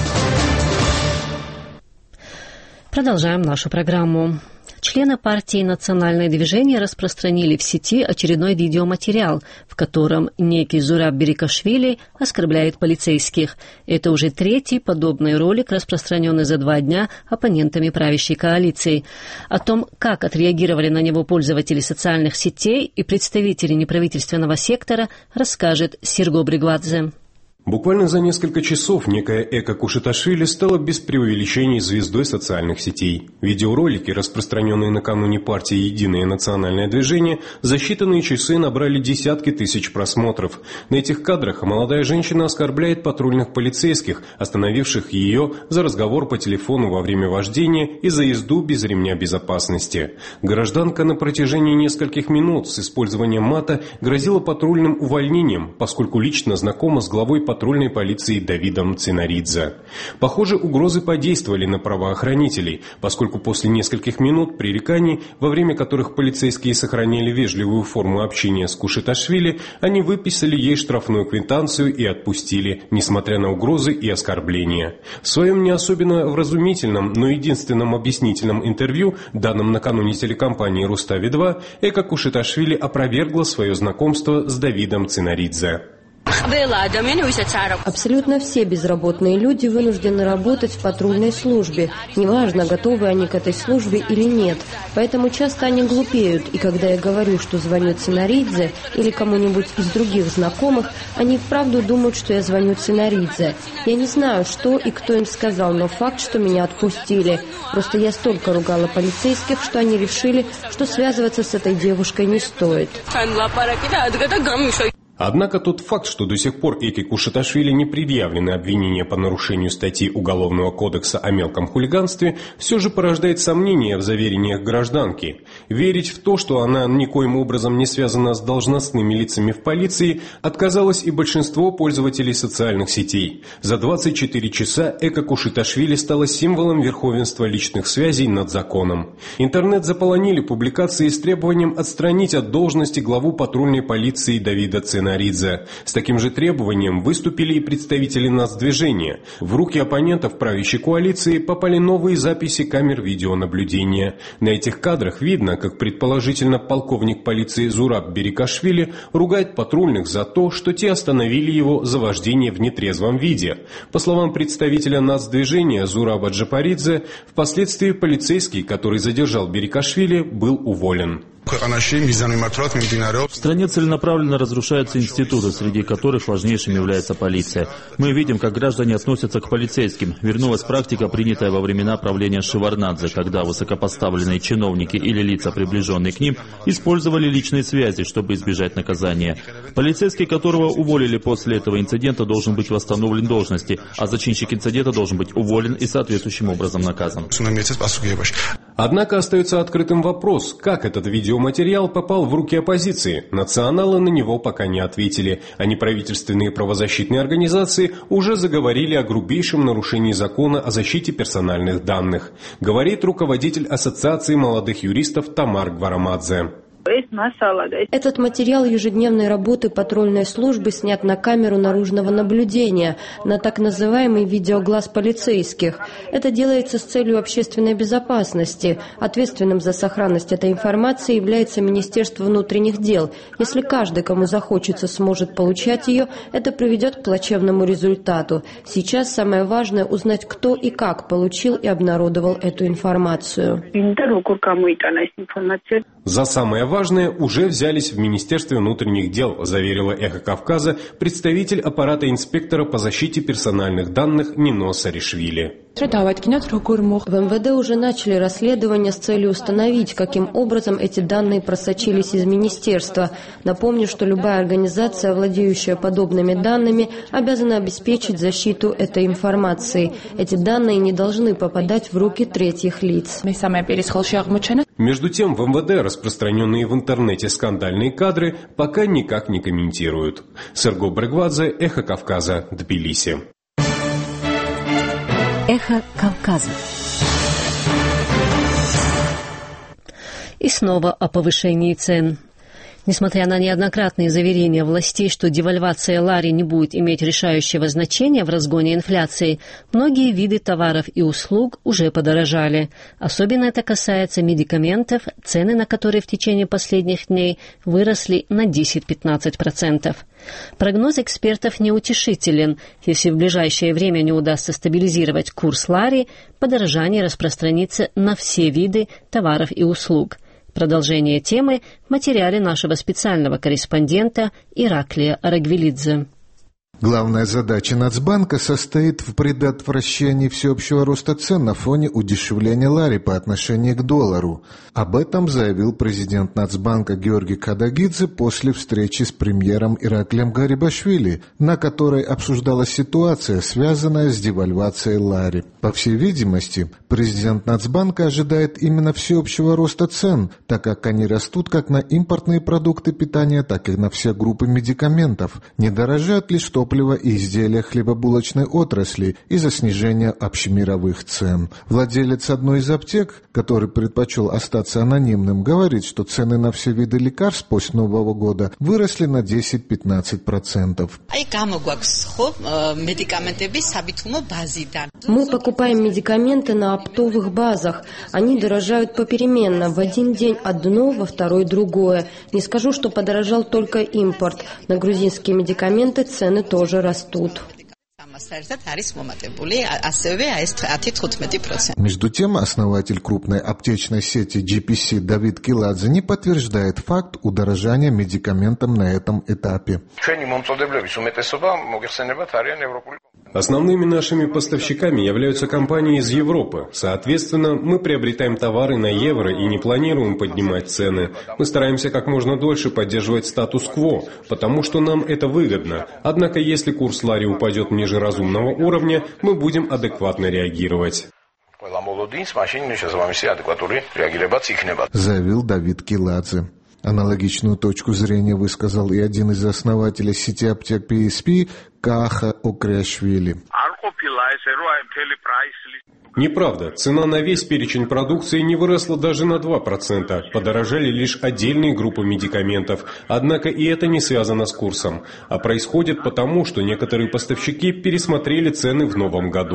Продолжаем нашу программу. Члены партии «Национальное движение» распространили в сети очередной видеоматериал, в котором некий Зураб Берикашвили оскорбляет полицейских. Это уже третий подобный ролик, распространенный за два дня оппонентами правящей коалиции. О том, как отреагировали на него пользователи социальных сетей и представители неправительственного сектора, расскажет Серго Бригвадзе. Буквально за несколько часов некая Эка Кушеташвили стала без преувеличений звездой социальных сетей. Видеоролики, распространенные накануне партии «Единое национальное движение», за считанные часы набрали десятки тысяч просмотров. На этих кадрах молодая женщина оскорбляет патрульных полицейских, остановивших ее за разговор по телефону во время вождения и за езду без ремня безопасности. Гражданка на протяжении нескольких минут с использованием мата грозила патрульным увольнением, поскольку лично знакома с главой патрульной полиции Давидом Цинаридзе. Похоже, угрозы подействовали на правоохранителей, поскольку после нескольких минут пререканий, во время которых полицейские сохраняли вежливую форму общения с Кушеташвили, они выписали ей штрафную квитанцию и отпустили, несмотря на угрозы и оскорбления. В своем не особенно вразумительном, но единственном объяснительном интервью, данном накануне телекомпании «Рустави-два», Эка Кушеташвили опровергла свое знакомство с Давидом Цинаридзе. Абсолютно все безработные люди вынуждены работать в патрульной службе, неважно, готовы они к этой службе или нет. Поэтому часто они глупеют, и когда я говорю, что звоню Цинаридзе или кому-нибудь из других знакомых, они вправду думают, что я звоню Цинаридзе. Я не знаю, что и кто им сказал, но факт, что меня отпустили. Просто я столько ругала полицейских, что они решили, что связываться с этой девушкой не стоит. Однако тот факт, что до сих пор Эке Кушеташвили не предъявлены обвинения по нарушению статьи Уголовного кодекса о мелком хулиганстве, все же порождает сомнения в заверениях гражданки. Верить в то, что она никоим образом не связана с должностными лицами в полиции, отказалось и большинство пользователей социальных сетей. За двадцать четыре часа Эка Кушеташвили стала символом верховенства личных связей над законом. Интернет заполонили публикации с требованием отстранить от должности главу патрульной полиции Давида Цинаридзе. С таким же требованием выступили и представители нацдвижения. В руки оппонентов правящей коалиции попали новые записи камер видеонаблюдения. На этих кадрах видно, как предположительно полковник полиции Зураб Берикашвили ругает патрульных за то, что те остановили его за вождение в нетрезвом виде. По словам представителя нацдвижения Зураба Джапаридзе, впоследствии полицейский, который задержал Берикашвили, был уволен. В стране целенаправленно разрушаются институты, среди которых важнейшим является полиция. Мы видим, как граждане относятся к полицейским. Вернулась практика, принятая во времена правления Шеварднадзе, когда высокопоставленные чиновники или лица, приближенные к ним, использовали личные связи, чтобы избежать наказания. Полицейский, которого уволили после этого инцидента, должен быть восстановлен в должности, а зачинщик инцидента должен быть уволен и соответствующим образом наказан. Однако остается открытым вопрос, как этот видеоматериал попал в руки оппозиции. Националы на него пока не ответили, а неправительственные правозащитные организации уже заговорили о грубейшем нарушении закона о защите персональных данных, говорит руководитель Ассоциации молодых юристов Тамар Гварамадзе. Этот материал ежедневной работы патрульной службы снят на камеру наружного наблюдения, на так называемый видеоглаз полицейских. Это делается с целью общественной безопасности. Ответственным за сохранность этой информации является Министерство внутренних дел. Если каждый, кому захочется, сможет получать ее, это приведет к плачевному результату. Сейчас самое важное — узнать, кто и как получил и обнародовал эту информацию. За самое важное уже взялись в Министерстве внутренних дел, заверила «Эхо Кавказа» представитель аппарата инспектора по защите персональных данных Нино Саришвили. В МВД уже начали расследование с целью установить, каким образом эти данные просочились из министерства. Напомню, что любая организация, владеющая подобными данными, обязана обеспечить защиту этой информации. Эти данные не должны попадать в руки третьих лиц. Между тем, в МВД распространенные в интернете скандальные кадры пока никак не комментируют. Серго Брегвадзе, «Эхо Кавказа», Тбилиси. Эхо Кавказа. И снова о повышении цен. Несмотря на неоднократные заверения властей, что девальвация лари не будет иметь решающего значения в разгоне инфляции, многие виды товаров и услуг уже подорожали. Особенно это касается медикаментов, цены на которые в течение последних дней выросли на десять-пятнадцать процентов. Прогноз экспертов неутешителен. Если в ближайшее время не удастся стабилизировать курс лари, подорожание распространится на все виды товаров и услуг. Продолжение темы в материале нашего специального корреспондента Ираклия Арагвелидзе. Главная задача Нацбанка состоит в предотвращении всеобщего роста цен на фоне удешевления лари по отношению к доллару. Об этом заявил президент Нацбанка Георгий Кадагидзе после встречи с премьером Ираклием Гарибашвили, на которой обсуждалась ситуация, связанная с девальвацией лари. По всей видимости, президент Нацбанка ожидает именно всеобщего роста цен, так как они растут как на импортные продукты питания, так и на все группы медикаментов. Не дорожают лишь топливо и изделия хлебобулочной отрасли из-за снижения общемировых цен. Владелец одной из аптек, который предпочел остаться анонимным, говорит, что цены на все виды лекарств после Нового года выросли на десять-пятнадцать процентов. Мы покупаем медикаменты на оптовых базах. Они дорожают попеременно. В один день одно, во второй другое. Не скажу, что подорожал только импорт. На грузинские медикаменты цены тоже растут. Между тем, основатель крупной аптечной сети джи пи си Давид Киладзе не подтверждает факт удорожания медикаментам на этом этапе. Основными нашими поставщиками являются компании из Европы. Соответственно, мы приобретаем товары на евро и не планируем поднимать цены. Мы стараемся как можно дольше поддерживать статус-кво, потому что нам это выгодно. Однако, если курс лари упадет ниже разумного уровня, мы будем адекватно реагировать. Заявил Давид Киладзе. Аналогичную точку зрения высказал и один из основателей сети аптек пи эс пи Каха Окриашвили. Неправда. Цена на весь перечень продукции не выросла даже на два процента. Подорожали лишь отдельные группы медикаментов. Однако и это не связано с курсом. А происходит потому, что некоторые поставщики пересмотрели цены в новом году.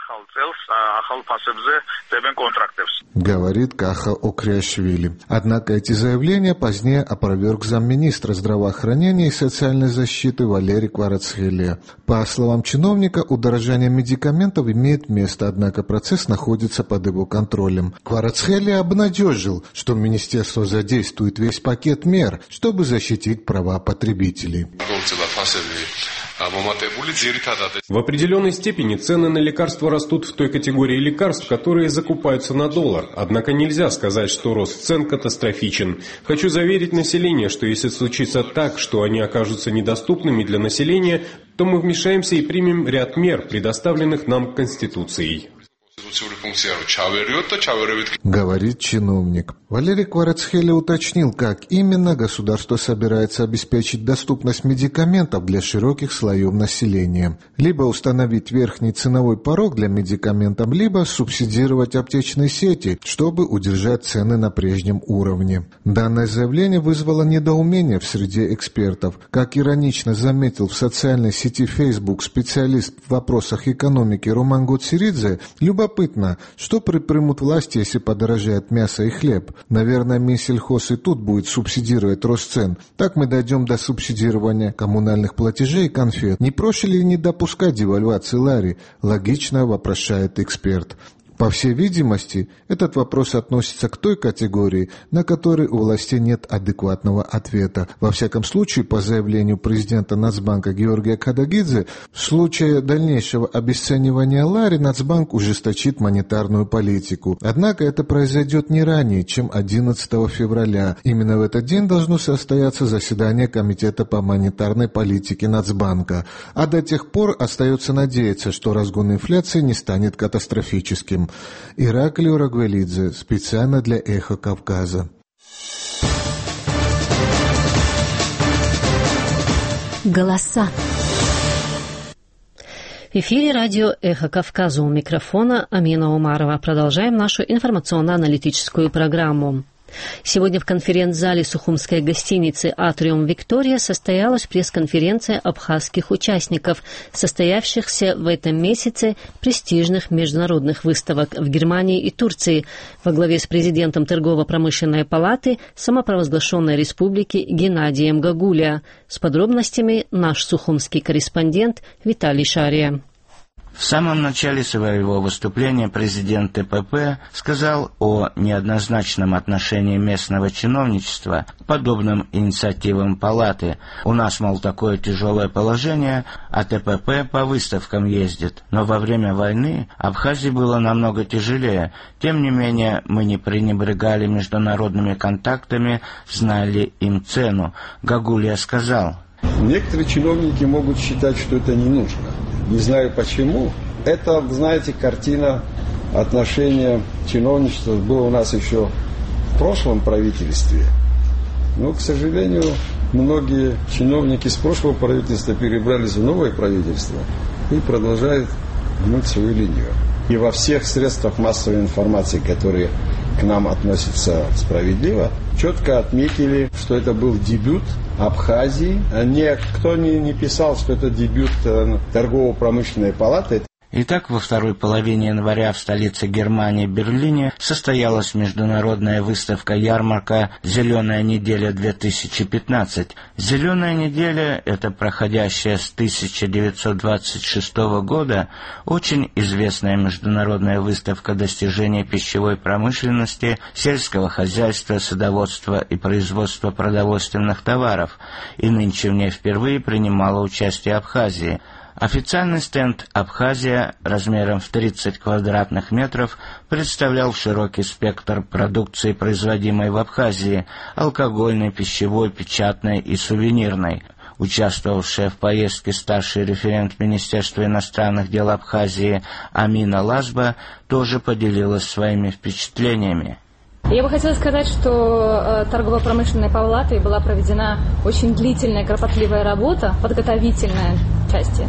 Говорит Каха Окриашвили. Однако эти заявления позднее опроверг замминистра здравоохранения и социальной защиты Валерий Кварацхелия. По словам чиновника, удорожание медикаментов имеет место, однако процесс находится под его контролем. Кварацхелия обнадежил, что министерство задействует весь пакет мер, чтобы защитить права потребителей. В определенной степени цены на лекарства растут в той категории лекарств, которые закупаются на доллар. Однако нельзя сказать, что рост цен катастрофичен. Хочу заверить население, что если случится так, что они окажутся недоступными для населения, то мы вмешаемся и примем ряд мер, предоставленных нам Конституцией. Говорит чиновник. Валерий Кварацхелия уточнил, как именно государство собирается обеспечить доступность медикаментов для широких слоев населения. Либо установить верхний ценовой порог для медикаментов, либо субсидировать аптечные сети, чтобы удержать цены на прежнем уровне. Данное заявление вызвало недоумение в среде экспертов. Как иронично заметил в социальной сети Facebook специалист в вопросах экономики Роман Гоцеридзе, любопытно, что предпримут власти, если подорожает мясо и хлеб. Наверное, Минсельхоз и тут будет субсидировать рост цен. Так мы дойдем до субсидирования коммунальных платежей и конфет. Не проще ли не допускать девальвации лари? Логично вопрошает эксперт. По всей видимости, этот вопрос относится к той категории, на которой у властей нет адекватного ответа. Во всяком случае, по заявлению президента Нацбанка Георгия Кадагидзе, в случае дальнейшего обесценивания лари Нацбанк ужесточит монетарную политику. Однако это произойдет не ранее, чем одиннадцатого февраля. Именно в этот день должно состояться заседание Комитета по монетарной политике Нацбанка. А до тех пор остается надеяться, что разгон инфляции не станет катастрофическим. Ираклий Рагвелидзе, специально для «Эхо Кавказа». Голоса. В эфире радио «Эхо Кавказа», у микрофона Амина Умарова. Продолжаем нашу информационно-аналитическую программу. Сегодня в конференц-зале Сухумской гостиницы «Атриум Виктория» состоялась пресс-конференция абхазских участников, состоявшихся в этом месяце престижных международных выставок в Германии и Турции во главе с президентом Торгово-промышленной палаты самопровозглашенной республики Геннадием Гагулия. С подробностями наш сухумский корреспондент Виталий Шария. В самом начале своего выступления президент ТПП сказал о неоднозначном отношении местного чиновничества к подобным инициативам палаты. У нас, мол, такое тяжелое положение, а ТПП по выставкам ездит. Но во время войны Абхазии было намного тяжелее. Тем не менее, мы не пренебрегали международными контактами, знали им цену. Гагулия сказал: некоторые чиновники могут считать, что это не нужно. Не знаю почему. Это, знаете, картина отношения чиновничества была у нас еще в прошлом правительстве. Но, к сожалению, многие чиновники с прошлого правительства перебрались в новое правительство и продолжают гнуть свою линию. И во всех средствах массовой информации, которые к нам относятся справедливо, четко отметили, что это был дебют Абхазии. Никто не, не писал, что это дебют э, торгово-промышленной палаты. Итак, во второй половине января в столице Германии, Берлине, состоялась международная выставка-ярмарка «Зеленая неделя-две тысячи пятнадцать». «Зеленая неделя» — это проходящая с тысяча девятьсот двадцать шестого года очень известная международная выставка достижений пищевой промышленности, сельского хозяйства, садоводства и производства продовольственных товаров. И нынче в ней впервые принимала участие Абхазия. Официальный стенд «Абхазия» размером в тридцать квадратных метров представлял широкий спектр продукции, производимой в Абхазии – алкогольной, пищевой, печатной и сувенирной. Участвовавшая в поездке старший референт Министерства иностранных дел Абхазии Амина Лазба тоже поделилась своими впечатлениями. Я бы хотела сказать, что э, торгово-промышленной палатой была проведена очень длительная, кропотливая работа, подготовительная части.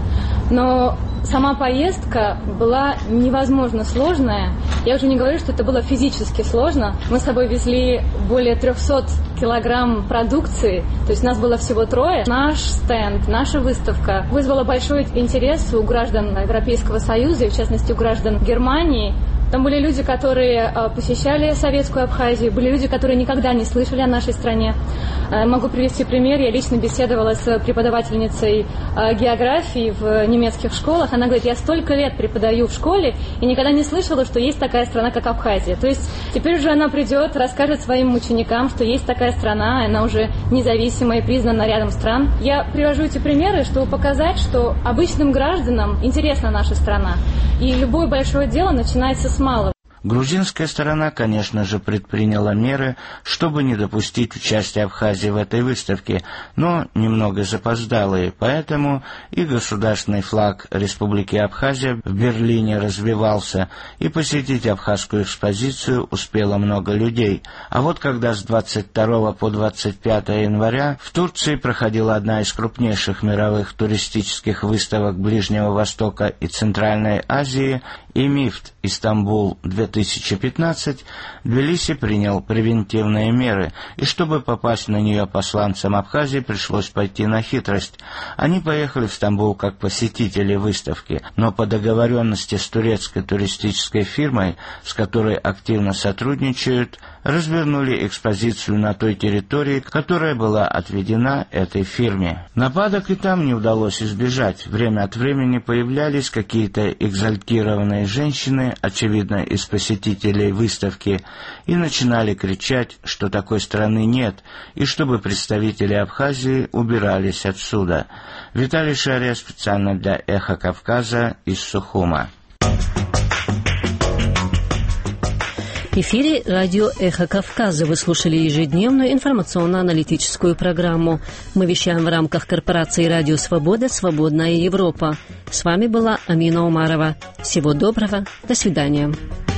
Но сама поездка была невозможно сложная. Я уже не говорю, что это было физически сложно. Мы с собой везли более трехсот килограмм продукции, то есть нас было всего трое. Наш стенд, наша выставка вызвала большой интерес у граждан Европейского Союза, и в частности у граждан Германии. Там были люди, которые посещали советскую Абхазию, были люди, которые никогда не слышали о нашей стране. Могу привести пример. Я лично беседовала с преподавательницей географии в немецких школах. Она говорит: я столько лет преподаю в школе и никогда не слышала, что есть такая страна, как Абхазия. То есть теперь уже она придет, расскажет своим ученикам, что есть такая страна, она уже независимая и признана рядом стран. Я привожу эти примеры, чтобы показать, что обычным гражданам интересна наша страна. И любое большое дело начинается с малого. Грузинская сторона, конечно же, предприняла меры, чтобы не допустить участия Абхазии в этой выставке, но немного запоздалые, поэтому и государственный флаг Республики Абхазия в Берлине развивался, и посетить абхазскую экспозицию успело много людей. А вот когда с двадцать второго по двадцать пятое января в Турции проходила одна из крупнейших мировых туристических выставок Ближнего Востока и Центральной Азии, и МИФТ Истамбул две тысячи пятнадцать, Тбилиси принял превентивные меры, и чтобы попасть на нее посланцам Абхазии, пришлось пойти на хитрость. Они поехали в Стамбул как посетители выставки, но по договоренности с турецкой туристической фирмой, с которой активно сотрудничают, развернули экспозицию на той территории, которая была отведена этой фирме. Нападок и там не удалось избежать. Время от времени появлялись какие-то экзальтированные женщины, очевидно, из посетителей выставки, и начинали кричать, что такой страны нет, и чтобы представители Абхазии убирались отсюда. Виталий Шария специально для «Эхо Кавказа» из Сухума. В эфире радио «Эхо Кавказа». Вы слушали ежедневную информационно-аналитическую программу. Мы вещаем в рамках корпорации «Радио Свобода. Свободная Европа». С вами была Амина Умарова. Всего доброго. До свидания.